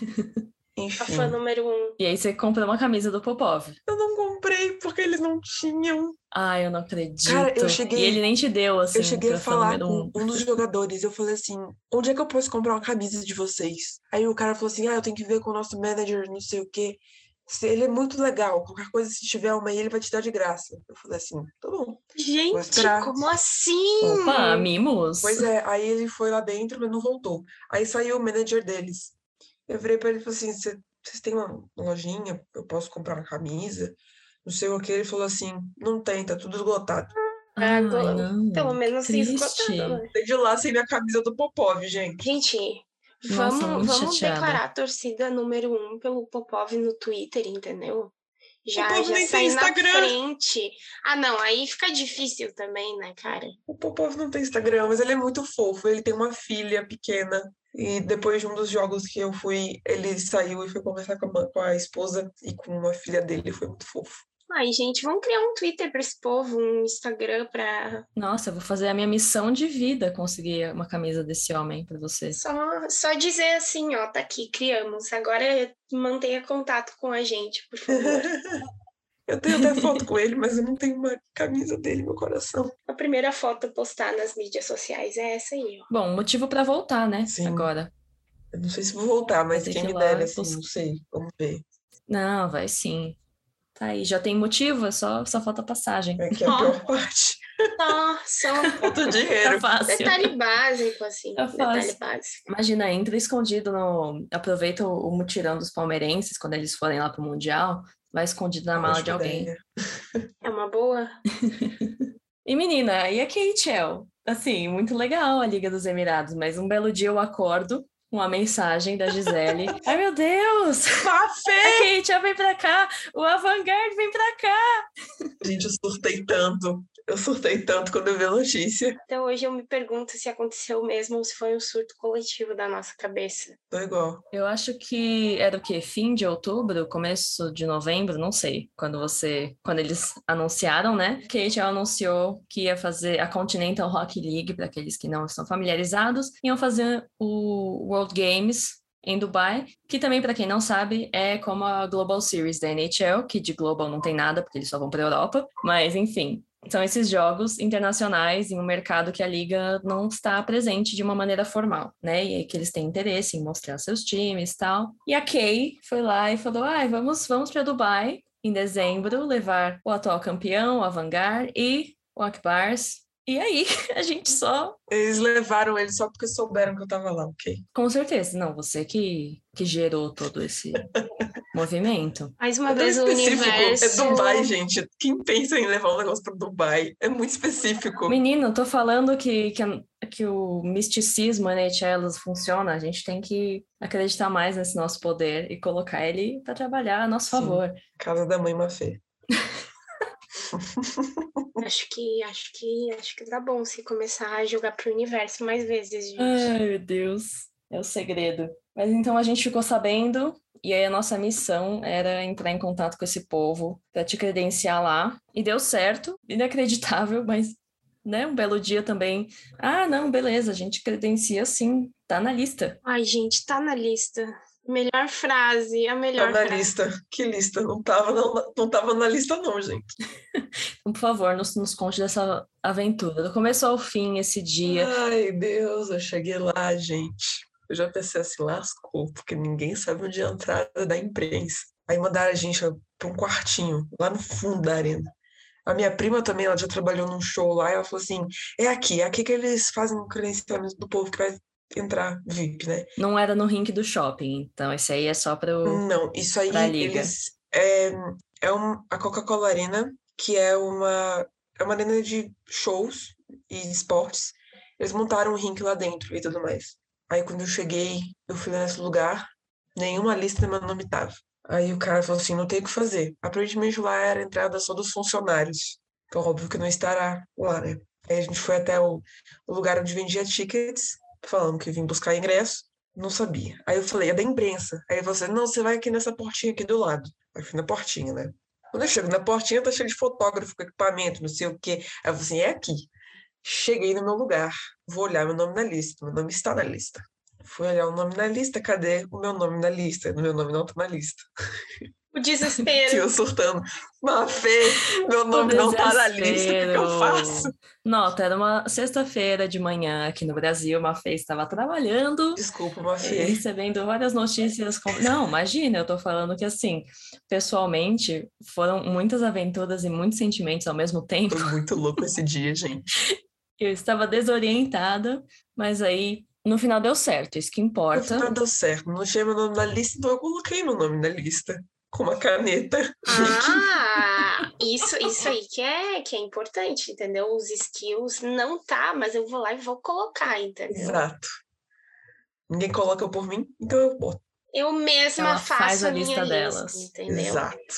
A fã Enfim, número um. E aí você comprou uma camisa do Popov. eu não comprei porque eles não tinham. Ai, eu não acredito. Cara, eu E cheguei- ele nem te deu, assim, Eu cheguei a pra fã falar número com um. um dos jogadores, eu falei assim, onde é que eu posso comprar uma camisa de vocês? Aí o cara falou assim, ah, eu tenho que ver com o nosso manager, não sei o quê. Se- Ele é muito legal, qualquer coisa, se tiver uma aí, ele vai te dar de graça. Eu falei assim, tá bom, vou Gente, esperar. como assim? Opa, mimos. Pois é, aí ele foi lá dentro, mas não voltou. Aí saiu o manager deles. Eu virei pra ele e falei assim, "Cê- vocês têm uma lojinha? Eu posso comprar uma camisa? Não sei o que. Ele falou assim, não tem, tá tudo esgotado. Ah, Ai, go- não. Pelo menos Triste. esgotado, né? Saí de lá sem minha camisa do Popov, gente. Gente, Nossa, vamos, muito vamos chateada. declarar a torcida número um pelo Popov no Twitter, entendeu? Já, Popov já nem tem sair na Instagram. frente. Ah, não, aí fica difícil também, né, cara? O Popov não tem Instagram, mas ele é muito fofo. Ele tem uma filha pequena. E depois de um dos jogos que eu fui, ele saiu e foi conversar com a, ma- com a esposa e com uma filha dele. Foi muito fofo. Ai, gente, vamos criar um Twitter pra esse povo, um Instagram pra Nossa, eu vou fazer a minha missão de vida conseguir uma camisa desse homem pra você. só, só dizer assim, ó, tá aqui, criamos. Agora mantenha contato com a gente, por favor. Eu tenho até foto com ele, mas eu não tenho uma camisa dele no meu coração. A primeira foto a postar nas mídias sociais é essa aí, ó. Bom, motivo pra voltar, né? Sim. Agora. Eu não sei se vou voltar, mas ter quem que me ir lá dera, assim, buscar. não sei. Vamos ver. Não, vai sim. Tá aí, já tem motivo, é só, só falta passagem. É que é a Ó. pior parte. Só, só Falta o dinheiro. Tá fácil. detalhe básico, assim. Tá Detalhe fácil. básico. Imagina, entra escondido no. Aproveita o, o mutirão dos palmeirenses quando eles forem lá pro Mundial. Vai escondido na mala de Ótima alguém. ideia. É uma boa. E menina, e a K H L? Assim, muito legal a Liga dos Emirados, mas um belo dia eu acordo uma mensagem da Gisele. Ai, meu Deus! Mafê! A Kate vem pra cá! O Avantgarde vem pra cá! Gente, eu surtei tanto. Eu surtei tanto quando eu vi a notícia. Então hoje eu me pergunto se aconteceu mesmo ou se foi um surto coletivo da nossa cabeça. Tô igual. Eu acho que era o quê? Fim de outubro, começo de novembro, não sei. Quando você, quando eles anunciaram, né? Kate anunciou que ia fazer a Continental Hockey League, para aqueles que não estão familiarizados, iam fazer o World Games em Dubai, que também, para quem não sabe, é como a Global Series da N H L, que de Global não tem nada, porque eles só vão para a Europa. Mas, enfim, são esses jogos internacionais em um mercado que a liga não está presente de uma maneira formal, né? E aí que eles têm interesse em mostrar seus times e tal. E a Kay foi lá e falou, ai, vamos, vamos para Dubai em dezembro, levar o atual campeão, o Avangard e o Akbars. E aí, a gente só... Eles levaram ele só porque souberam que eu tava lá, ok? Com certeza, não, você que, que gerou todo esse movimento. Mais uma É tão vez o específico. universo... É Dubai, gente. Quem pensa em levar um negócio pra Dubai? É muito específico. Menino, tô falando que, que, que o misticismo N H L funciona, a gente tem que acreditar mais nesse nosso poder e colocar ele para trabalhar a nosso Sim. favor. Casa da mãe Mafê. Acho que, acho que, acho que tá bom se começar a jogar pro universo mais vezes, gente. Ai, meu Deus, é o segredo. Mas então a gente ficou sabendo, e aí a nossa missão era entrar em contato com esse povo para te credenciar lá. E deu certo, inacreditável, mas, né, um belo dia também. Ah, não, beleza, a gente credencia sim, tá na lista. Ai, gente, tá na lista. Melhor frase, a melhor Tá na frase. lista. Que lista? Não tava, não, não tava na lista, não, gente. Então, por favor, nos, nos conte dessa aventura, do começo ao fim, esse dia. Ai, Deus, eu cheguei lá, gente. Eu já pensei assim, lascou, porque ninguém sabe onde é a entrada da imprensa. Aí mandaram a gente pra um quartinho, lá no fundo da arena. A minha prima também, ela já trabalhou num show lá, e ela falou assim, é aqui, é aqui que eles fazem o credenciamento do povo que vai entrar V I P, né? Não era no rink do shopping, então esse aí é só pro, Não, isso aí, pra liga. eles... É, é um, a Coca-Cola Arena, que é uma, é uma arena de shows e esportes. Eles montaram um rink lá dentro e tudo mais. Aí quando eu cheguei, eu fui nesse lugar, nenhuma lista meu nome tava. Aí o cara falou assim, não tem o que fazer. Aparentemente lá era a entrada só dos funcionários. Então óbvio que não estará lá, né? Aí a gente foi até o, o lugar onde vendia tickets, falando que vim buscar ingresso. Não sabia. Aí eu falei, é da imprensa. Aí você, não, você vai aqui nessa portinha aqui do lado. Aí eu fui na portinha, né? Quando eu chego na portinha, tá cheio de fotógrafo com equipamento, não sei o quê. Aí eu falei assim, é aqui. Cheguei no meu lugar. Vou olhar meu nome na lista. Meu nome está na lista. Fui olhar o nome na lista. Cadê o meu nome na lista? O meu nome não tá na lista. O E desespero. eu surtando. Mafê, meu nome não tá na lista. O que, que eu faço? Nota, era uma sexta-feira de manhã aqui no Brasil, a Mafê estava trabalhando, Desculpa, eh, Mafê. recebendo várias notícias. Com... Não, imagina, eu tô falando que assim, pessoalmente, foram muitas aventuras e muitos sentimentos ao mesmo tempo. Foi muito louco esse dia, gente. Eu estava desorientada, mas aí no final deu certo, isso que No importa. final deu certo. Não tinha meu nome na lista, então eu coloquei meu nome na lista. Com uma caneta. Ah, isso, isso aí que é, que é importante, entendeu? Os skills não tá, mas eu vou lá e vou colocar, entendeu? Exato. Ninguém coloca por mim, então eu boto. Eu mesma Ela faço faz a a minha lista lista, delas. entendeu? Exato.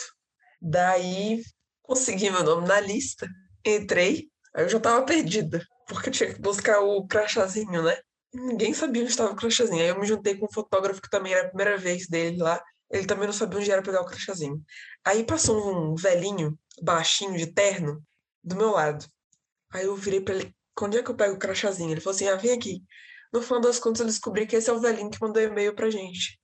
Daí, consegui meu nome na lista. Entrei. Aí eu já tava perdida. Porque eu tinha que buscar o crachazinho, né? Ninguém sabia onde estava o crachazinho. Aí eu me juntei com um fotógrafo que também era a primeira vez dele lá. Ele também não sabia onde era pegar o crachazinho. Aí passou um velhinho, baixinho, de terno, do meu lado. Aí eu virei pra ele, onde é que eu pego o crachazinho? Ele falou assim, ah, vem aqui. No final das contas, eu descobri que esse é o velhinho que mandou e-mail pra gente.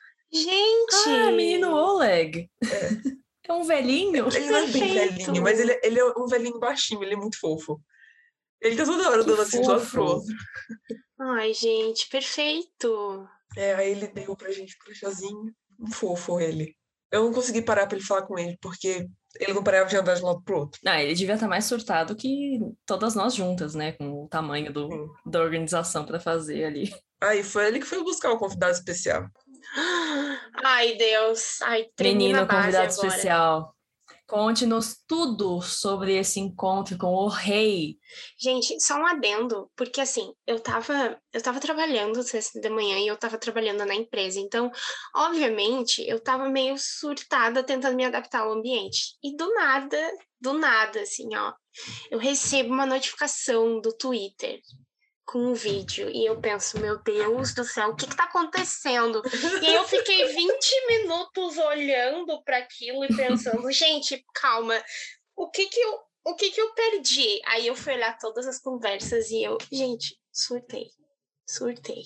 Gente! Ah, menino Oleg! É. É um velhinho? Ele não é bem Perfeito. velhinho, mas ele, ele é um velhinho baixinho, ele é muito fofo. Ele tá toda hora Que dando assim de um lado pro fofo. outro. Ai, gente, perfeito. É, aí ele deu pra gente o crachazinho. Um fofo ele. Eu não consegui parar pra ele falar com ele, porque ele não parava de andar de um lado pro outro. Ah, ele devia estar mais surtado que todas nós juntas, né? Com o tamanho do, Sim. da organização para fazer ali. Aí foi ele que foi buscar o convidado especial. Ai, Deus. Ai, tremi Menino, na base convidado agora. especial. Conte-nos tudo sobre esse encontro com o rei. Gente, só um adendo, porque assim, eu tava, eu tava trabalhando sexta de manhã e eu tava trabalhando na empresa, então, obviamente, eu tava meio surtada tentando me adaptar ao ambiente. E do nada, do nada, assim, ó, eu recebo uma notificação do Twitter com um vídeo e eu penso, meu Deus do céu, o que que tá acontecendo? E aí eu fiquei vinte minutos olhando para aquilo e pensando, gente, calma, o que que eu, o que que eu perdi? Aí eu fui olhar todas as conversas e eu, gente, surtei, surtei.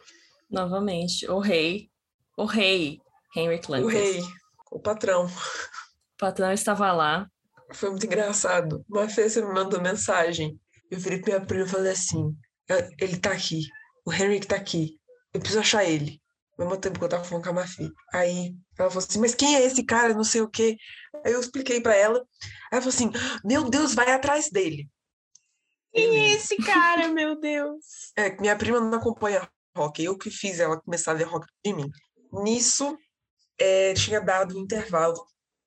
Novamente, o rei, o rei, Henrik O Lundqvist. rei, o patrão. O patrão estava lá. Foi muito engraçado. Uma vez você me mandou mensagem. Eu virei pra minha prima e falei assim: ele tá aqui. O Henrik tá aqui. Eu preciso achar ele. Ao mesmo tempo que eu tava falando com a Mafi. Aí ela falou assim: mas quem é esse cara? Não sei o quê. Aí eu expliquei pra ela. Aí ela falou assim: meu Deus, vai atrás dele. Quem é Beleza. esse cara, meu Deus? É, minha prima não acompanha rock. Eu que fiz ela começar a ver rock de mim. Nisso, é, tinha dado o intervalo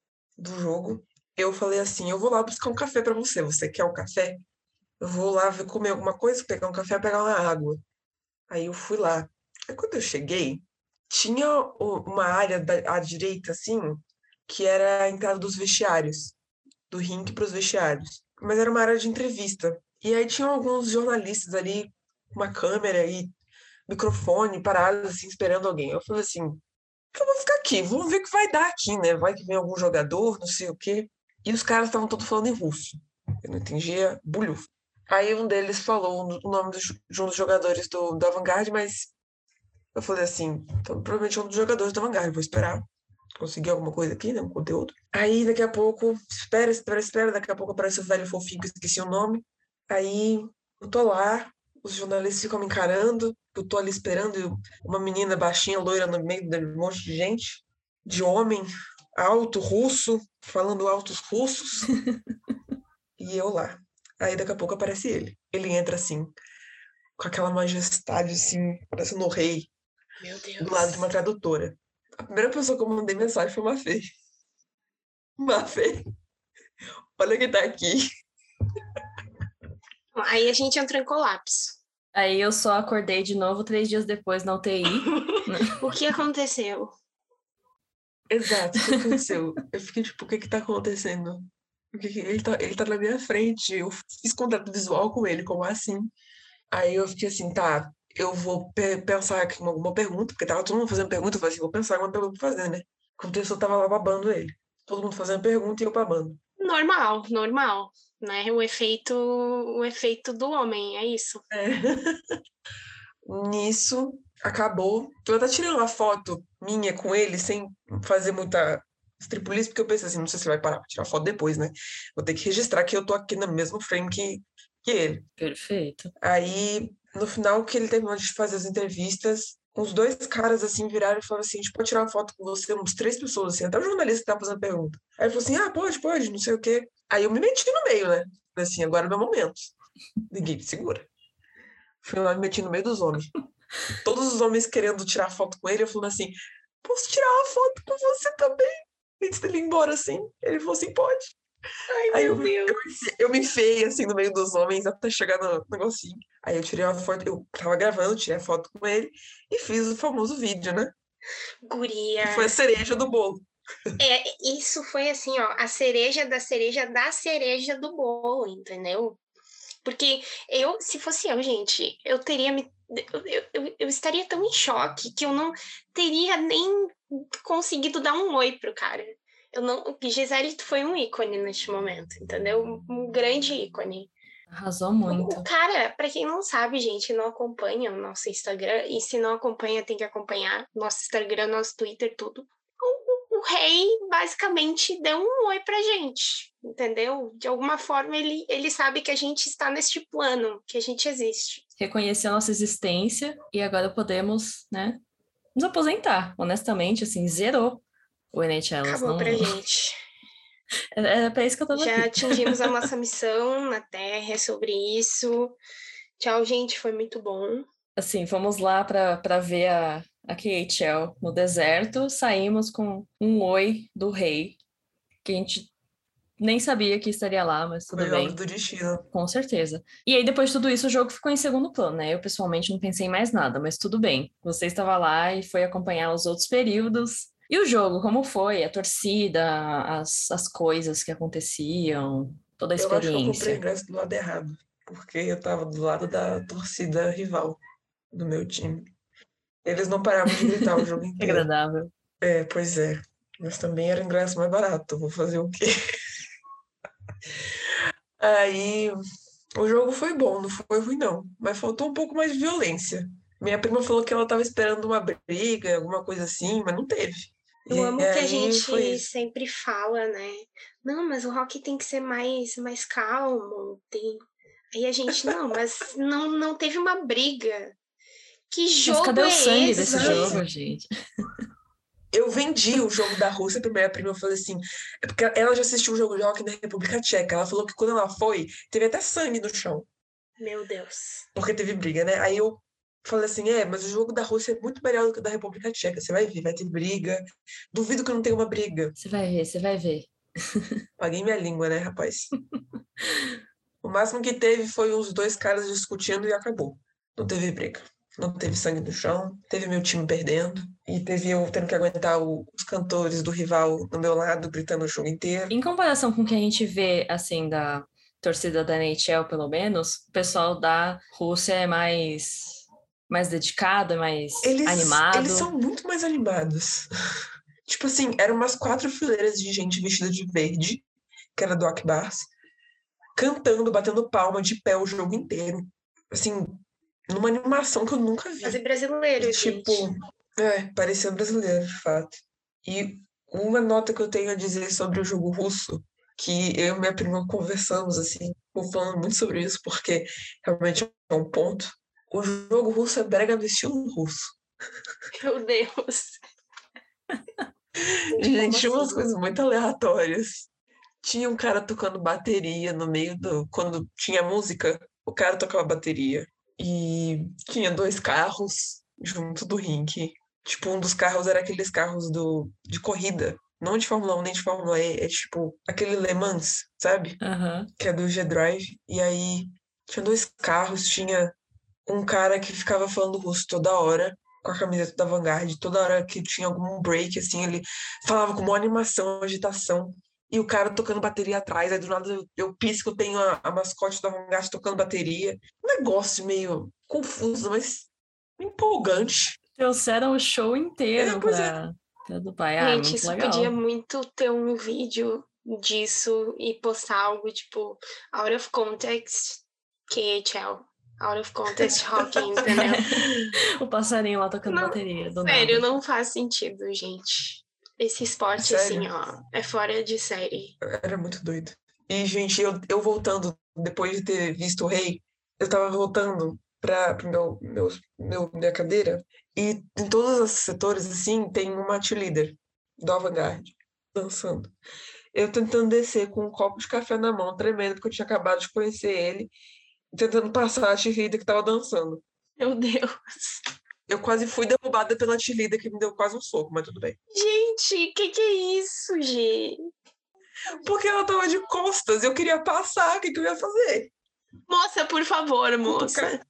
do jogo. Eu falei assim: eu vou lá buscar um café pra você. Você quer um café? Eu vou lá ver- comer alguma coisa, pegar um café, pegar uma água. Aí eu fui lá. Aí quando eu cheguei, tinha o- uma área da, à direita, assim, que era a entrada dos vestiários, do ringue para os vestiários. Mas era uma área de entrevista. E aí tinham alguns jornalistas ali, com uma câmera e microfone, parados, assim, esperando alguém. Eu falei assim, que eu vou ficar aqui, vamos ver o que vai dar aqui, né? Vai que vem algum jogador, não sei o quê. E os caras estavam todos falando em russo. Eu não entendia bulhufo. Aí um deles falou o nome do, de um dos jogadores do, do Avantgarde, mas eu falei assim, então, provavelmente é um dos jogadores do Avantgarde, vou esperar. Conseguir alguma coisa aqui, né? Um conteúdo. Aí daqui a pouco, espera, espera, espera, daqui a pouco aparece o velho fofinho que eu esqueci o nome. Aí eu tô lá, os jornalistas ficam me encarando, eu tô ali esperando, e uma menina baixinha, loira no meio de um monte de gente, de homem, alto, russo, falando altos russos, e eu lá. Aí daqui a pouco aparece ele. Ele entra assim, com aquela majestade, assim, parecendo um rei, Meu do lado de uma Deus. tradutora. A primeira pessoa que eu mandei mensagem foi uma Fê. Uma Fê, olha quem tá aqui. Aí a gente entrou em colapso. Aí eu só acordei de novo três dias depois na U T I. O que aconteceu? Exato, o que aconteceu? Eu fiquei tipo, o que que tá acontecendo? O que que- Ele tá, ele tá na minha frente, eu fiz contato visual com ele, como assim? Aí eu fiquei assim, tá, eu vou pe- pensar aqui em alguma pergunta, porque tava todo mundo fazendo pergunta, eu falei assim, vou pensar em uma pergunta pra fazer, né? Enquanto isso, eu tava lá babando ele. Todo mundo fazendo pergunta e eu babando. Normal, normal, né? O efeito, o efeito do homem, é isso. Nisso, acabou. Eu até tirei uma foto minha com ele, sem fazer muita estripulice, porque eu pensei assim, não sei se ele vai parar pra tirar foto depois, né? Vou ter que registrar que eu tô aqui no mesmo frame que, que ele. Perfeito. Aí, no final, que ele terminou de fazer as entrevistas, uns dois caras, assim, viraram e falaram assim, a gente pode tirar uma foto com você, uns três pessoas, assim, até o jornalista que tava fazendo pergunta. Aí ele falou assim, ah, pode, pode, não sei o quê. Aí eu me meti no meio, né? Falei assim, agora é meu momento. Ninguém me segura. Fui lá e me meti no meio dos homens. Todos os homens querendo tirar foto com ele, eu falando assim, posso tirar uma foto com você também? Antes dele ir embora, assim. Ele falou assim, pode. Ai, Aí eu, meu eu, Deus. eu me enfiei, assim, no meio dos homens até chegar no negocinho. Aí eu tirei uma foto, eu tava gravando, tirei a foto com ele e fiz o famoso vídeo, né? Guria. Que foi a cereja do bolo. É, isso foi assim, ó, a cereja da cereja da cereja do bolo, entendeu? Porque eu, se fosse eu, gente, eu teria me. Eu, eu, eu estaria tão em choque que eu não teria nem conseguido dar um oi pro cara. Eu não. Gisele foi um ícone neste momento, entendeu? Um, um grande ícone. Arrasou O, o muito. cara, pra quem não sabe, gente, não acompanha o nosso Instagram, e se não acompanha, tem que acompanhar nosso Instagram, nosso Twitter, tudo. O, o rei basicamente deu um oi pra gente, entendeu? De alguma forma ele, ele sabe que a gente está neste plano, que a gente existe. Reconhecer a nossa existência e agora podemos, né, nos aposentar. Honestamente, assim, zerou o N H L. Acabou Não... pra gente. Era pra isso que eu tava Já aqui. atingimos a nossa missão na Terra, é sobre isso. Tchau, gente, foi muito bom. Assim, fomos lá para ver a, a K H L no deserto, saímos com um oi do rei, que a gente nem sabia que estaria lá, mas tudo Foi bem. obra do destino. Com certeza. E aí, depois de tudo isso, o jogo ficou em segundo plano, né? Eu, pessoalmente, não pensei em mais nada, mas tudo bem. Você estava lá e foi acompanhar os outros períodos. E o jogo, como foi? A torcida, as, as coisas que aconteciam, toda a Eu acho que eu comprei experiência. ingresso do lado errado, porque eu tava do lado da torcida rival do meu time. Eles não paravam de gritar o jogo Que inteiro. agradável. É, pois é. Mas também era ingresso mais barato. Vou fazer o quê? Aí, o jogo foi bom, não foi ruim, não. Mas faltou um pouco mais de violência. Minha prima falou que ela tava esperando uma briga, alguma coisa assim, mas não teve. Eu E amo que a aí foi gente isso. sempre fala, né? Não, mas o rock tem que ser mais, mais calmo. Tem... Aí a gente, não, mas não, não teve uma briga. Que Mas jogo cadê o é sangue esse? desse jogo, gente? Eu vendi o jogo da Rússia pra minha prima. Eu falei assim, é porque ela já assistiu o jogo de hockey na República Tcheca. Ela falou que quando ela foi, teve até sangue no chão, Meu Deus. porque teve briga, né? Aí eu falei assim, é, mas o jogo da Rússia é muito melhor do que o da República Tcheca. Você vai ver, vai ter briga. Duvido que não tenha uma briga. Você vai ver, você vai ver. Paguei minha língua, né, rapaz? O máximo que teve foi os dois caras discutindo e acabou. Não teve briga. Não teve sangue no chão, teve meu time perdendo, e teve eu tendo que aguentar o- os cantores do rival do meu lado gritando o jogo inteiro. Em comparação com o que a gente vê, assim, da torcida da N H L, pelo menos, o pessoal da Rússia é mais, mais dedicado, é mais Eles, eles animado. são muito mais animados. Tipo assim, eram umas quatro fileiras de gente vestida de verde, que era do Akbars, cantando, batendo palma de pé o jogo inteiro. Assim, numa animação que eu nunca vi. Quase brasileiro, E, tipo, gente. é, parecia brasileiro, de fato. E uma nota que eu tenho a dizer sobre o jogo russo, que eu e minha prima conversamos, assim, falando muito sobre isso, porque realmente é um ponto. O jogo russo é brega no estilo russo. Meu Deus. Gente, como Gente, tinha umas assim? coisas muito aleatórias. Tinha um cara tocando bateria no meio do. Quando tinha música, o cara tocava bateria. E tinha dois carros junto do ringue. Tipo, um dos carros era aqueles carros do, de corrida. Não de Fórmula um nem de Fórmula E. É tipo aquele Le Mans, sabe? Aham. Que é do G-Drive. E aí tinha dois carros. Tinha um cara que ficava falando russo toda hora, com a camiseta da Vanguard. Toda hora que tinha algum break, assim, ele falava com uma animação, agitação. E o cara tocando bateria atrás. Aí do nada eu, eu pisco, tenho a, a mascote da Vanguard tocando bateria. Um negócio meio confuso, mas empolgante. Trouxeram o show É, inteiro pois é. pra, pra Dubai. Ah, Gente, muito isso legal. podia muito ter um vídeo disso e postar algo tipo out of context K H L. Out of context hockey, entendeu? O passarinho lá tocando Não, bateria, do sério, nada. não faz sentido, gente. Esse esporte, Sério, assim, ó, é fora de série. era muito doido. E, gente, eu, eu voltando, depois de ter visto o Rei, eu tava voltando pra, pro meu, meu, meu, minha cadeira, e em todos os setores, assim, tem uma cheerleader do Avant-Garde dançando. Eu tentando descer com um copo de café na mão, tremendo, porque eu tinha acabado de conhecer ele, e tentando passar a cheerleader que tava dançando. Meu Deus. Eu quase fui derrubada pela cheerleader, que me deu quase um soco, mas tudo bem. Gente, que que é isso, gente? Porque ela tava de costas, eu queria passar, o que, que eu ia fazer? Moça, por favor, moça.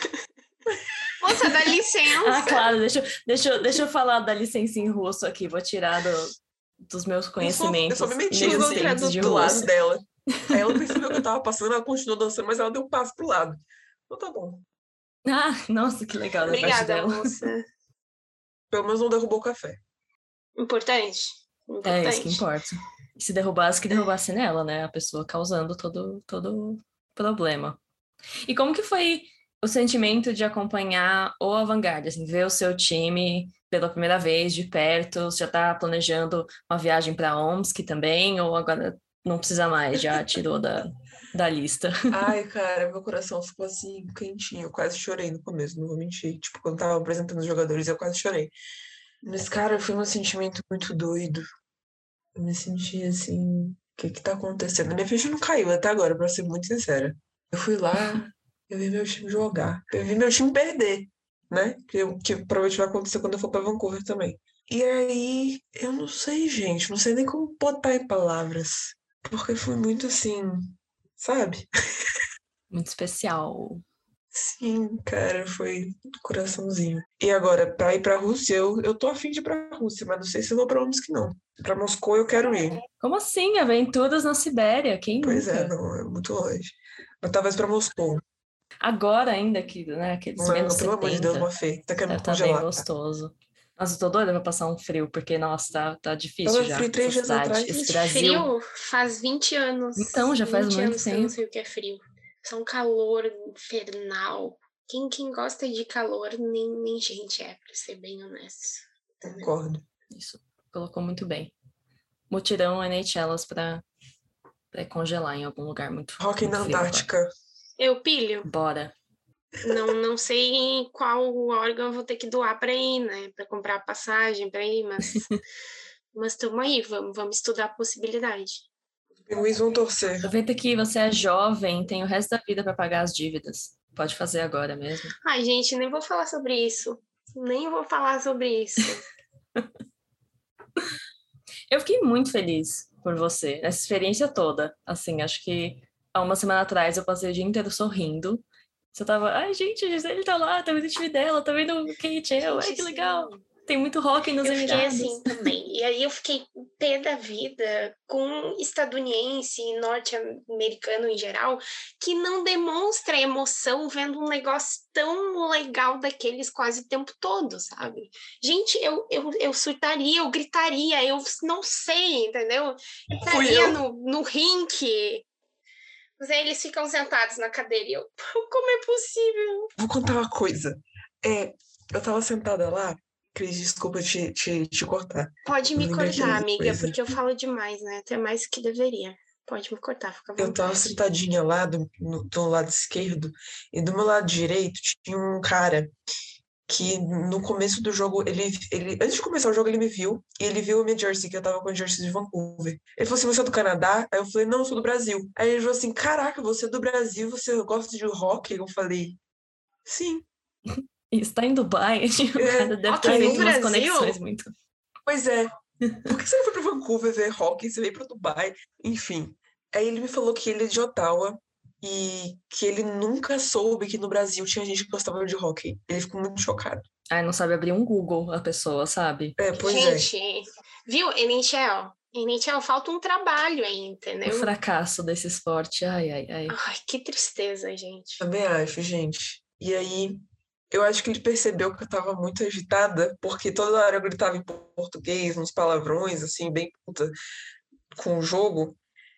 Moça, dá licença. Ah, claro, deixa, eu- deixa, eu- deixa eu falar da licença em russo aqui, vou tirar do- dos meus Eu só, eu conhecimentos só me meti Google inexistentes de do Tradutor. lado russo. dela. Aí ela percebeu que eu tava passando, ela continuou dançando, mas ela deu um passo pro lado. Então tá bom. Ah, nossa, que legal da parte Obrigada, dela. moça. Pelo menos não derrubou o café. Importante. É isso que Importante. importa. E se derrubasse, que derrubasse nela, né? A pessoa causando todo todo problema. E como que foi o sentimento de acompanhar o Avant-Garde, assim, ver o seu time pela primeira vez de perto? Você já tá planejando uma viagem para Omsk também, ou agora não precisa mais, já tirou da, da lista? Ai, cara, meu coração ficou assim, quentinho. Eu quase chorei no começo, não vou mentir. Tipo, quando tava apresentando os jogadores, eu quase chorei. Mas, cara, foi um sentimento muito doido. Eu me senti assim, o que que tá acontecendo? Minha ficha não caiu até agora, pra ser muito sincera. Eu fui lá, eu vi meu time jogar. Eu vi meu time perder, né? Que, eu- que provavelmente vai acontecer quando eu for pra Vancouver também. E aí, eu não sei, gente, não sei nem como botar em palavras. porque foi muito assim, sabe? Muito especial. Sim, cara, foi coraçãozinho. E agora, pra ir pra Rússia, eu, eu tô afim de ir pra Rússia, mas não sei se eu vou pra Omsk, não. Pra Moscou eu quero ir. Como assim? Aventuras na Sibéria? Quem Pois é, nunca? não, é muito longe. Mas talvez pra Moscou. Agora ainda que, né, aqueles menos Não, pelo amor de Deus, setenta, Mafê, tá querendo deve me estar bem congelar. gostoso. Nossa, eu tô doida pra passar um frio, porque, nossa, tá, tá difícil Tava já, frio essa três dias cidade, atrás. esse Gente, Brasil. frio faz vinte anos. Então, já faz vinte muito anos que eu não tempo. sei o que é frio. Isso é um calor infernal. Quem, quem gosta de calor, nem, nem gente é, pra ser bem honesto. Entendeu? Concordo. Isso, colocou muito bem. Mutirão N H Ls pra, pra congelar em algum lugar muito, Rock muito na frio agora. Antártica. Eu pilho. Bora. Não, não sei qual órgão eu vou ter que doar pra ir, né? Pra comprar a passagem pra ir, mas... mas tamo aí, vamos, vamos estudar a possibilidade. Os pinguins vão torcer. Aproveita que você é jovem, tem o resto da vida pra pagar as dívidas. Pode fazer agora mesmo. Ai, gente, nem vou falar sobre isso. Nem vou falar sobre isso. Eu fiquei muito feliz por você, nessa experiência toda. Assim, acho que há uma semana atrás eu passei o dia inteiro sorrindo. Você tava, ai, gente, a Gisele tá lá, tá vendo o time dela, tá vendo o K H L, ai, Gente, que sim. legal. Tem muito rock nos Eu fiquei Emirados. assim também. E aí eu fiquei pé da vida com estadunidense e norte-americano em geral, que não demonstra emoção vendo um negócio tão legal daqueles quase o tempo todo, sabe? Gente, eu, eu, eu surtaria, eu gritaria, eu não sei, entendeu? Fui Entraria eu. no, no rink. Mas aí eles ficam sentados na cadeira e eu, como é possível? Vou contar uma coisa. É, eu tava sentada lá. Cris, desculpa te, te, te cortar. Pode me Lembrei aqui cortar, da amiga, coisa. porque eu falo demais, né? Até mais que deveria. Pode me cortar, fica à Eu tava vontade. sentadinha lá do, no- do lado esquerdo e do meu lado direito tinha um cara que no começo do jogo, ele, ele antes de começar o jogo, ele me viu e ele viu a minha jersey, que eu tava com a jersey de Vancouver. Ele falou assim: você é do Canadá? Aí eu falei: não, eu sou do Brasil. Aí ele falou assim: caraca, você é do Brasil, você gosta de rock? Eu falei: sim. E está em Dubai, o É, cara deve ter Rock feito no umas Brasil? conexões muito. pois é. Por que você não foi pra Vancouver ver rock? Você veio pra Dubai? Enfim. Aí ele me falou que ele é de Ottawa e que ele nunca soube que no Brasil tinha gente que gostava de rock. Ele ficou muito chocado. Ai, não sabe abrir um Google a pessoa, sabe? É, pois é. Gente, viu, N H L? N H L falta um trabalho aí, O entendeu? fracasso desse esporte, ai, ai, ai. Ai, que tristeza, gente. Também acho, gente. E aí, eu acho que ele percebeu que eu tava muito agitada, porque toda hora eu gritava em português, uns palavrões, assim, bem puta, com o jogo.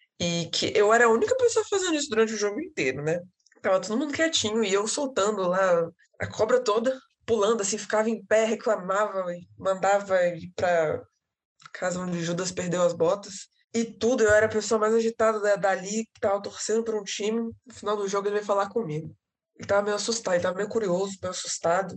E que eu era a única pessoa fazendo isso durante o jogo inteiro, né? Tava todo mundo quietinho e eu soltando lá a cobra toda, pulando assim, ficava em pé, reclamava e mandava ir pra casa onde Judas perdeu as botas. E tudo, eu era a pessoa mais agitada da- dali, que tava torcendo por um time. No final do jogo ele veio falar comigo. Ele tava meio assustado, ele tava meio curioso, meio assustado.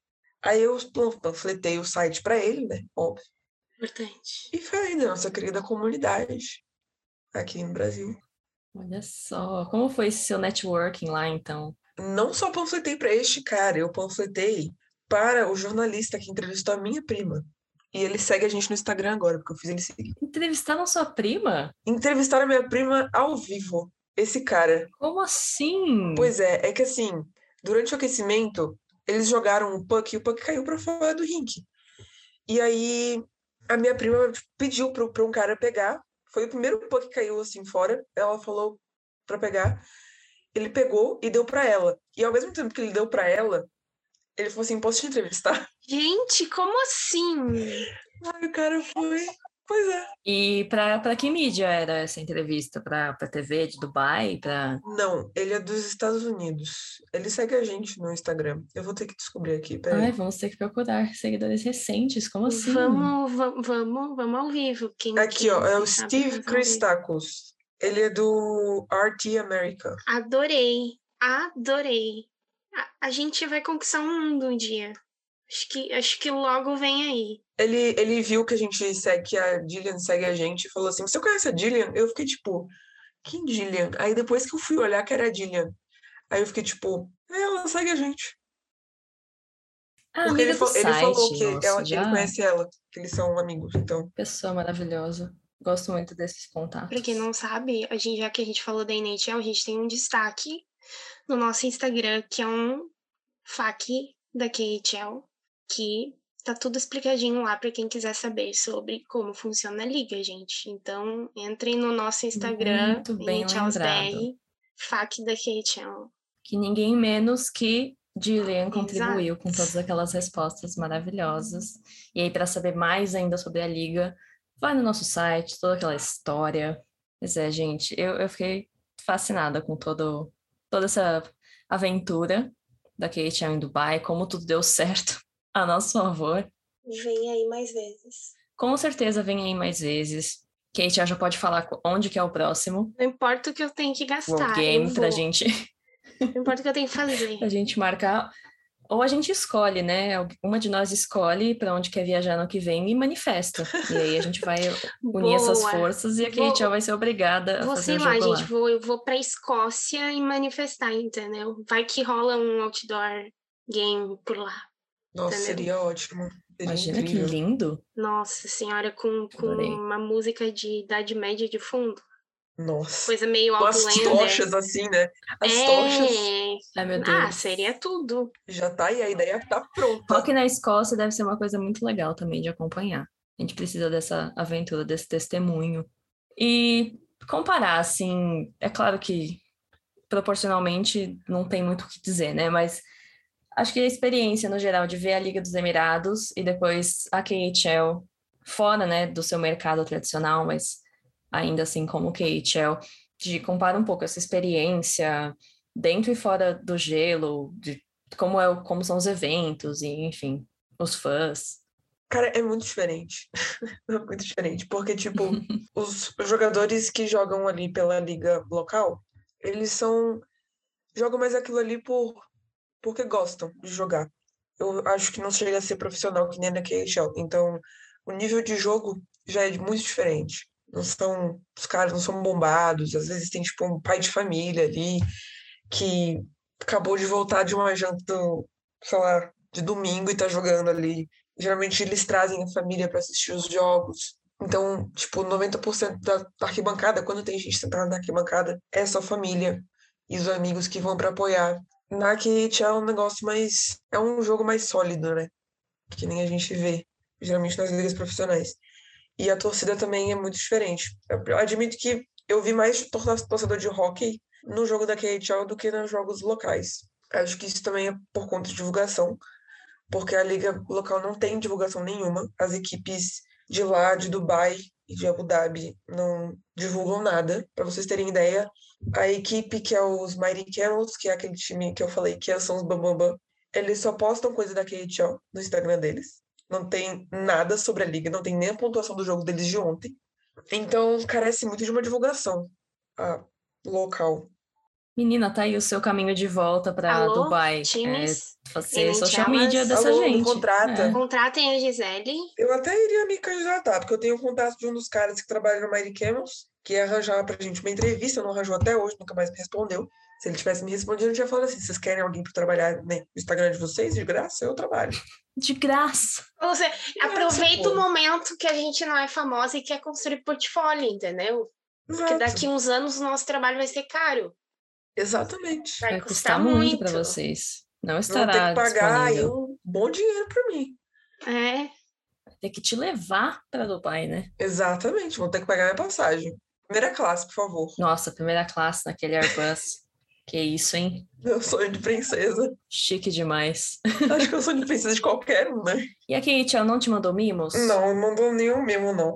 Aí eu plan- panfletei o site pra ele, né? Óbvio. Importante. E falei da nossa querida comunidade aqui no Brasil. Olha só, como foi esse seu networking lá, então? Não só panfletei para este cara, eu panfletei para o jornalista que entrevistou a minha prima. E ele segue a gente no Instagram agora, porque eu fiz ele seguir. Entrevistaram sua prima? Entrevistaram a minha prima ao vivo. Esse cara. Como assim? Pois é, é que assim, durante o aquecimento, eles jogaram um puck e o puck caiu para fora do rink. E aí a minha prima pediu para um cara pegar. Foi o primeiro puck que caiu assim fora. Ela falou para pegar. Ele pegou e deu para ela. E ao mesmo tempo que ele deu para ela, ele falou assim: posso te entrevistar? Gente, como assim? Aí o cara foi. Pois é. E pra, pra que mídia era essa entrevista? Pra, pra T V de Dubai? Pra... Não, ele é dos Estados Unidos. Ele segue a gente no Instagram. Eu vou ter que descobrir aqui, peraí. Ai, vamos ter que procurar seguidores recentes, como assim? Vamos, vamos, vamos, vamos ao vivo. Quem, Aqui, quem, ó, é o quem sabe Steve faz ao vivo. Christakos. Ele é do R T America. Adorei, adorei. A, a gente vai conquistar o mundo um dia. Acho que, acho que logo vem aí. Ele, ele viu que a gente segue, que a Jillian segue a gente e falou assim: você conhece a Jillian? Eu fiquei tipo, quem Jillian? Aí depois que eu fui olhar que era a Jillian. Aí eu fiquei tipo, é, ela segue a gente. Ah, Porque ele, amiga do fa- ele falou site, que ela- nossa, ele já. conhece ela, que eles são amigos, então. Pessoa maravilhosa. Gosto muito desses contatos. Pra quem não sabe, a gente, já que a gente falou da N H L, a gente tem um destaque no nosso Instagram, que é um F A Q da K H L, que tá tudo explicadinho lá pra quem quiser saber sobre como funciona a liga, gente. Então, entrem no nosso Instagram, Muito bem N H Ls B R, lembrado. F A Q da K H L. Que ninguém menos que Jillian contribuiu Exato. com todas aquelas respostas maravilhosas. E aí, para saber mais ainda sobre a liga, vai no nosso site, toda aquela história. Pois é, gente, eu, eu fiquei fascinada com todo, toda essa aventura da K H L em Dubai, como tudo deu certo a nosso favor. Vem aí mais vezes. Com certeza vem aí mais vezes. K H L já pode falar onde que é o próximo Não importa o que eu tenho que gastar, World eu Game pra vou. gente, Não importa o que eu tenho que fazer. pra gente marcar. Ou a gente escolhe, né? Uma de nós escolhe para onde quer viajar no que vem e manifesta. E aí a gente vai unir essas Boa. forças e a Vou- K H L vai ser obrigada a Vou, fazer sei o lá, jogo gente, lá. vou, eu vou pra Escócia e manifestar, entendeu? Vai que rola um outdoor game por lá. Nossa, Entendeu? seria ótimo. Seria Imagina incrível. que lindo. Nossa senhora, com, com Adorei. uma música de Idade Média de fundo. Nossa. Coisa meio Com as Outlander. tochas, assim, né? As é... tochas. Ai, meu Ah, Deus. seria tudo. Já tá aí, a ideia tá pronta. Rock na Escócia deve ser uma coisa muito legal também de acompanhar. A gente precisa dessa aventura, desse testemunho. E comparar, assim, é claro que proporcionalmente não tem muito o que dizer, né? Mas acho que a experiência, no geral, de ver a Liga dos Emirados e depois a K H L fora, né, do seu mercado tradicional, mas ainda assim como K H L, de comparar um pouco essa experiência dentro e fora do gelo, de como, é, o- como são os eventos e, enfim, os fãs. Cara, é muito diferente. É muito diferente. Porque, tipo, os jogadores que jogam ali pela liga local, eles são. Jogam mais aquilo ali por porque gostam de jogar. Eu acho que não chega a ser profissional que nem na K H L. Então, o nível de jogo já é muito diferente. Não são, os caras não são bombados. Às vezes tem, tipo, um pai de família ali que acabou de voltar de uma janta, sei lá, de domingo e tá jogando ali. Geralmente eles trazem a família para assistir os jogos. Então, tipo, noventa por cento da arquibancada, quando tem gente sentada na arquibancada, é só família e os amigos que vão para apoiar. Na K H L é um negócio mais. É um jogo mais sólido, né? Que nem a gente vê, geralmente nas ligas profissionais. E a torcida também é muito diferente. Eu admito que eu vi mais tor- torcedor de hóquei no jogo da K H L do que nos jogos locais. Acho que isso também é por conta de divulgação, porque a liga local não tem divulgação nenhuma. As equipes de lá, de Dubai e de Abu Dhabi, não divulgam nada. Para vocês terem ideia, a equipe que é os Mighty Camels, que é aquele time que eu falei que são os Bambambam, eles só postam coisa da K H L no Instagram deles. Não tem nada sobre a liga, não tem nem a pontuação do jogo deles de ontem. Então, carece muito de uma divulgação ah, local. Menina, tá aí o seu caminho de volta para Alô, Dubai. É times, fazer social media N H Ls, dessa Alô, me gente. contrata. É. contratem a Gisele. Eu até iria me candidatar, porque eu tenho o contato de um dos caras que trabalha no Mighty Camels, que ia arranjar pra gente uma entrevista, não arranjou até hoje, nunca mais me respondeu. Se ele tivesse me respondido, eu tinha falado assim: vocês querem alguém pra trabalhar né, no Instagram de vocês? De graça, eu trabalho. De graça. Você aproveita pô. o momento que a gente não é famosa e quer construir portfólio, entendeu? Porque Exato. daqui uns anos o nosso trabalho vai ser caro. Exatamente. Vai, Vai custar, custar muito para muito. vocês. Não Vão ter estará que pagar aí disponível. um bom dinheiro pra mim. É. Vai ter que te levar para Dubai, né? Exatamente, vão ter que pagar minha passagem. Primeira classe, por favor. Nossa, primeira classe naquele Airbus. Que isso, hein? Meu sonho de princesa. Chique demais. Acho que eu sou de princesa de qualquer um, né? E a K H L não te mandou mimos? Não, não mandou nenhum mimo, não.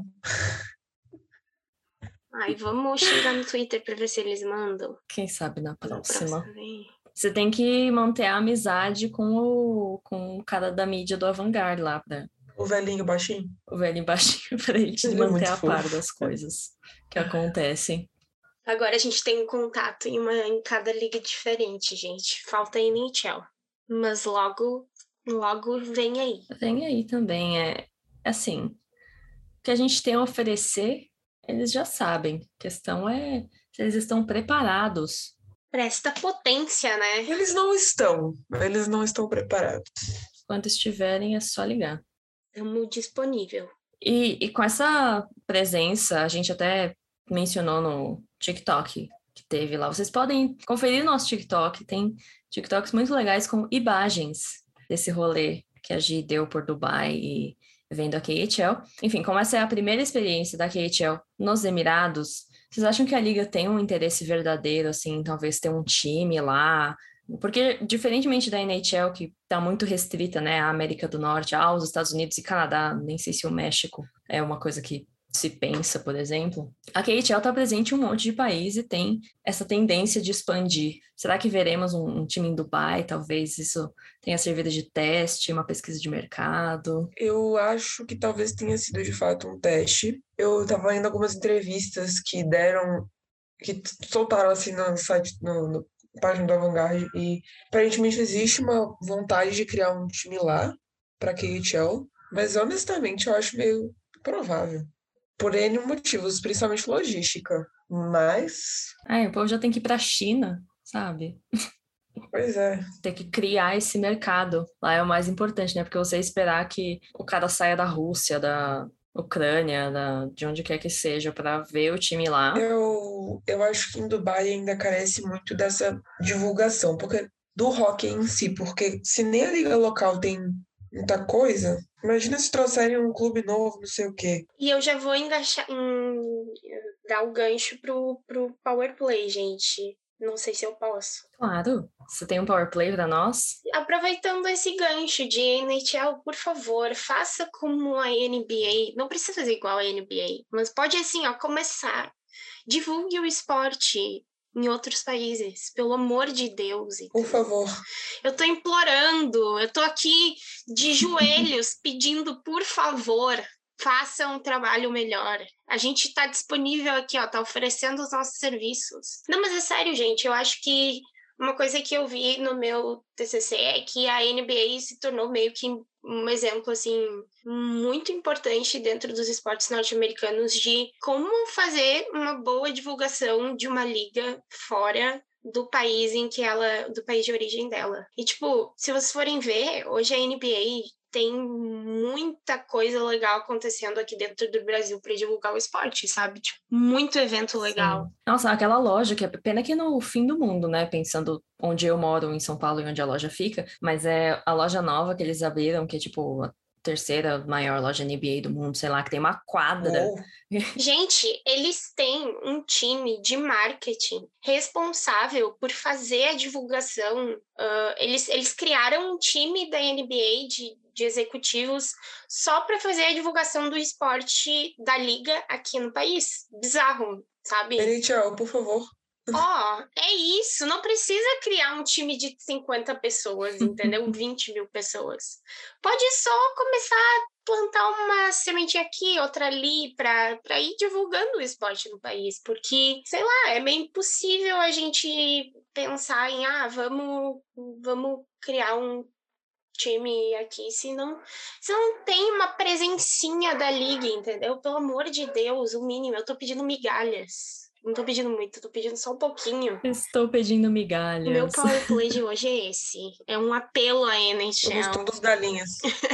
Ai, vamos xingar no Twitter pra ver se eles mandam. Quem sabe na Na próxima. próxima vez. Você tem que manter a amizade com o, com o cara da mídia do Avantgarde lá, pra, O velhinho baixinho. o velho embaixinho, pra ele te Ele é manter muito a par fofo. das coisas que acontecem. Agora a gente tem um contato em, uma, em cada liga diferente, gente. Falta a N H L. Mas logo, logo vem aí. Tem aí também, é assim, o que a gente tem a oferecer, eles já sabem. A questão é se eles estão preparados. Presta potência, né? Eles não estão. Eles não estão preparados. Quando estiverem, é só ligar. Estamos disponível. E, e com essa presença, a gente até mencionou no TikTok que teve lá. Vocês podem conferir no nosso TikTok, tem TikToks muito legais com imagens desse rolê que a Gi deu por Dubai e vendo a K H L. Enfim, como essa é a primeira experiência da K H L nos Emirados, vocês acham que a liga tem um interesse verdadeiro, assim, talvez ter um time lá? Porque, diferentemente da N H L, que está muito restrita, né, à América do Norte, aos Estados Unidos e Canadá, nem sei se o México é uma coisa que se pensa, por exemplo, a K H L está presente em um monte de país e tem essa tendência de expandir. Será que veremos um, um time em Dubai? Talvez isso tenha servido de teste, uma pesquisa de mercado? Eu acho que talvez tenha sido de fato um teste. Eu estava lendo algumas entrevistas que deram, que soltaram assim no site, no, no página da Vanguard, e aparentemente existe uma vontade de criar um time lá para K H L, mas honestamente eu acho meio provável. Por N motivos, principalmente logística. Mas, É, o povo já tem que ir para a China, sabe? pois é. Ter que criar esse mercado. Lá é o mais importante, né? Porque você esperar que o cara saia da Rússia, da Ucrânia, da, de onde quer que seja, para ver o time lá. Eu, eu acho que em Dubai ainda carece muito dessa divulgação, porque do hockey em si, porque se nem a liga local tem muita coisa, imagina se trouxerem um clube novo, não sei o quê. E eu já vou engaixar, em, dar o gancho pro, pro Power Play, gente. Não sei se eu posso. Claro. Você tem um power play para nós? Aproveitando esse gancho de N H L, por favor, faça como a N B A. Não precisa fazer igual a N B A, mas pode, assim, ó, começar. Divulgue o esporte em outros países, pelo amor de Deus. Então. Por favor. Eu tô implorando, eu tô aqui de joelhos pedindo, por favor, faça um trabalho melhor. A gente tá disponível aqui, ó, tá oferecendo os nossos serviços. Não, mas é sério, gente, eu acho que uma coisa que eu vi no meu T C C é que a N B A se tornou meio que um exemplo, assim, muito importante dentro dos esportes norte-americanos de como fazer uma boa divulgação de uma liga fora do país em que ela, do país de origem dela. E, tipo, se vocês forem ver, hoje a N B A tem muita coisa legal acontecendo aqui dentro do Brasil para divulgar o esporte, sabe? Tipo, muito evento legal. Sim. Nossa, aquela loja, que é pena que no fim do mundo, né? Pensando onde eu moro, em São Paulo, e onde a loja fica, mas é a loja nova que eles abriram, que é tipo a terceira maior loja N B A do mundo, sei lá, que tem uma quadra. Uou. Gente, eles têm um time de marketing responsável por fazer a divulgação. Uh, eles, eles criaram um time da N B A de, de executivos só para fazer a divulgação do esporte da liga aqui no país. Bizarro, sabe? N H L, por favor. Ó, oh, é isso. Não precisa criar um time de cinquenta pessoas, entendeu? vinte mil pessoas. Pode só começar a plantar uma sementinha aqui, outra ali, para para ir divulgando o esporte no país. Porque, sei lá, é meio impossível a gente pensar em, ah, vamos, vamos criar um time aqui, se não, se não tem uma presencinha da liga, entendeu? Pelo amor de Deus, o mínimo. Eu tô pedindo migalhas. Não tô pedindo muito, tô pedindo só um pouquinho. Estou pedindo migalhas. O meu power play de hoje é esse. É um apelo à N H L. Somos todos galinhas.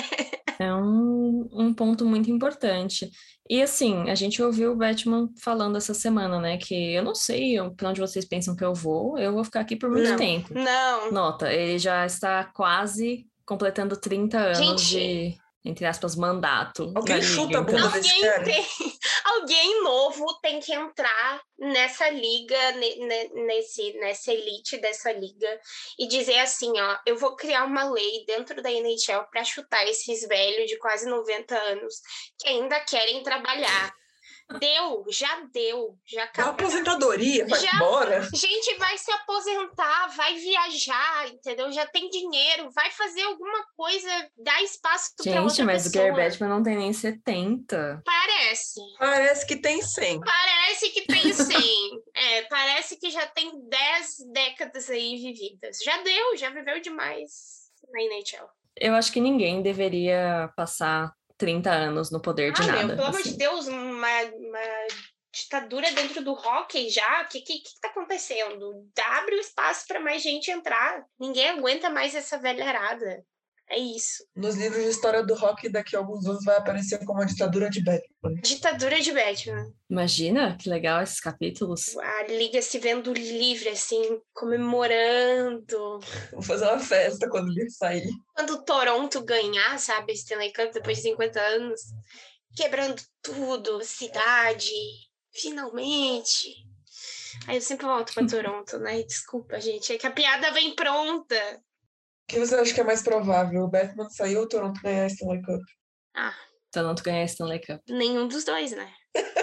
É um, um ponto muito importante. E assim, a gente ouviu o Batman falando essa semana, né? Que eu não sei para onde vocês pensam que eu vou, eu vou ficar aqui por muito não, tempo. Não. Nota, ele já está quase completando trinta anos Gente, de, entre aspas, mandato. Alguém chuta a bunda desse alguém cara? tem, alguém novo tem que entrar nessa liga, nesse, nessa elite dessa liga e dizer assim, ó, eu vou criar uma lei dentro da N H L para chutar esses velhos de quase noventa anos que ainda querem trabalhar. Deu, já deu, já acabou. A aposentadoria, vai Já- embora. Gente, vai se aposentar, vai viajar, entendeu? Já tem dinheiro, vai fazer alguma coisa, dá espaço para outra Gente, mas o pessoa. Gary Batman não tem nem setenta. Parece. Parece que tem cem. Parece que tem cem. É, parece que já tem dez décadas aí vividas. Já deu, já viveu demais na N H L. Eu acho que ninguém deveria passar trinta anos no poder de ah, nada. meu, pelo amor assim. de Deus, uma, uma ditadura dentro do hockey já? O que, que, que tá acontecendo? Abre o espaço para mais gente entrar. Ninguém aguenta mais essa velharada. É isso. Nos livros de história do rock, daqui a alguns anos vai aparecer como a ditadura de Batman. Ditadura de Batman. Imagina, que legal esses capítulos. A Liga se vendo livre, assim, comemorando. Vou fazer uma festa quando ele sair. Quando o Toronto ganhar, sabe, Stanley Cup, depois de cinquenta anos, quebrando tudo, cidade, finalmente. Aí eu sempre volto pra Toronto, né? Desculpa, gente, é que a piada vem pronta. O que você acha que é mais provável? O Batman sair ou o Toronto ganhar a Stanley Cup? Ah, Toronto ganha a Stanley Cup. nenhum dos dois, né?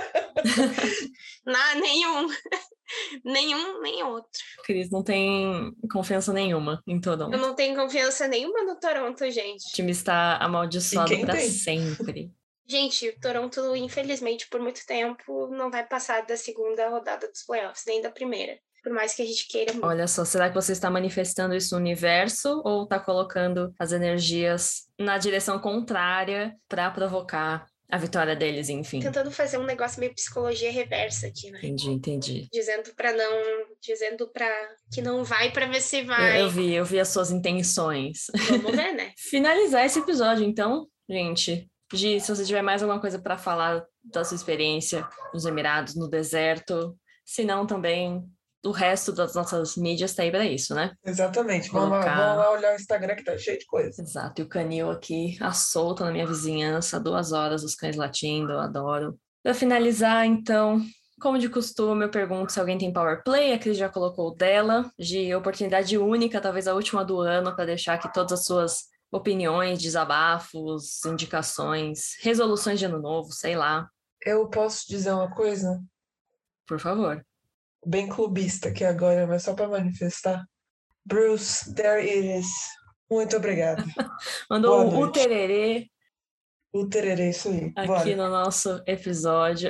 Não, nenhum. Nenhum, nem outro. Cris não tem confiança nenhuma em Toronto. Eu não tenho confiança nenhuma no Toronto, gente. O time está amaldiçoado E quem pra tem? sempre. Gente, o Toronto, infelizmente, por muito tempo, não vai passar da segunda rodada dos playoffs, nem da primeira. Por mais que a gente queira muito. Olha só, será que você está manifestando isso no universo ou está colocando as energias na direção contrária para provocar a vitória deles, enfim? Tentando fazer um negócio meio psicologia reversa aqui, né? Entendi, entendi. Dizendo pra não... Dizendo pra que não vai pra ver se Eu, vai. eu vi, eu vi as suas intenções. Vamos ver, né? Finalizar esse episódio, então, gente. Gi, se você tiver mais alguma coisa para falar da sua experiência nos Emirados, no deserto, se não também o resto das nossas mídias tá aí para isso, né? Exatamente. Vamos lá, Colocar- vamos lá olhar o Instagram que tá cheio de coisa. Exato, e o canil aqui, à solta na minha vizinhança, duas horas, os cães latindo, eu adoro. Para finalizar, então, como de costume, eu pergunto se alguém tem power play, a Cris já colocou o dela, de oportunidade única, talvez a última do ano, para deixar aqui todas as suas opiniões, desabafos, indicações, resoluções de ano novo, sei lá, Eu posso dizer uma coisa por favor. bem clubista aqui agora, mas só para manifestar. Bruce, there it is. Muito obrigado. Mandou Boa o noite. tererê O tererê, isso aí. aqui Bora. no nosso episódio.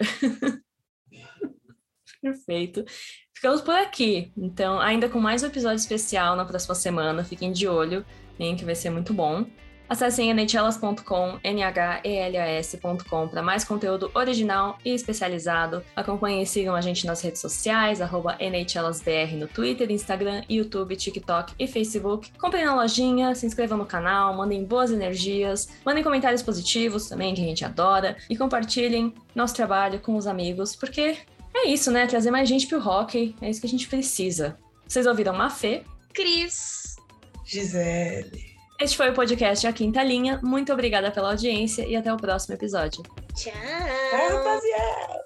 Perfeito. Ficamos por aqui. Então, ainda com mais um episódio especial na próxima semana. Fiquem de olho, hein, que vai ser muito bom. Acessem n h elas ponto com, n h e l a s ponto com para mais conteúdo original e especializado. Acompanhem e sigam a gente nas redes sociais, arroba N H elas B R no Twitter, Instagram, YouTube, TikTok e Facebook. Comprem na lojinha, se inscrevam no canal, mandem boas energias, mandem comentários positivos também, que a gente adora, e compartilhem nosso trabalho com os amigos, porque é isso, né? Trazer mais gente pro hockey, é isso que a gente precisa. Vocês ouviram Mafê? Cris. Gisele. Este foi o podcast A Quinta Linha. Muito obrigada pela audiência e até o próximo episódio. Tchau. Vai, rapaziada!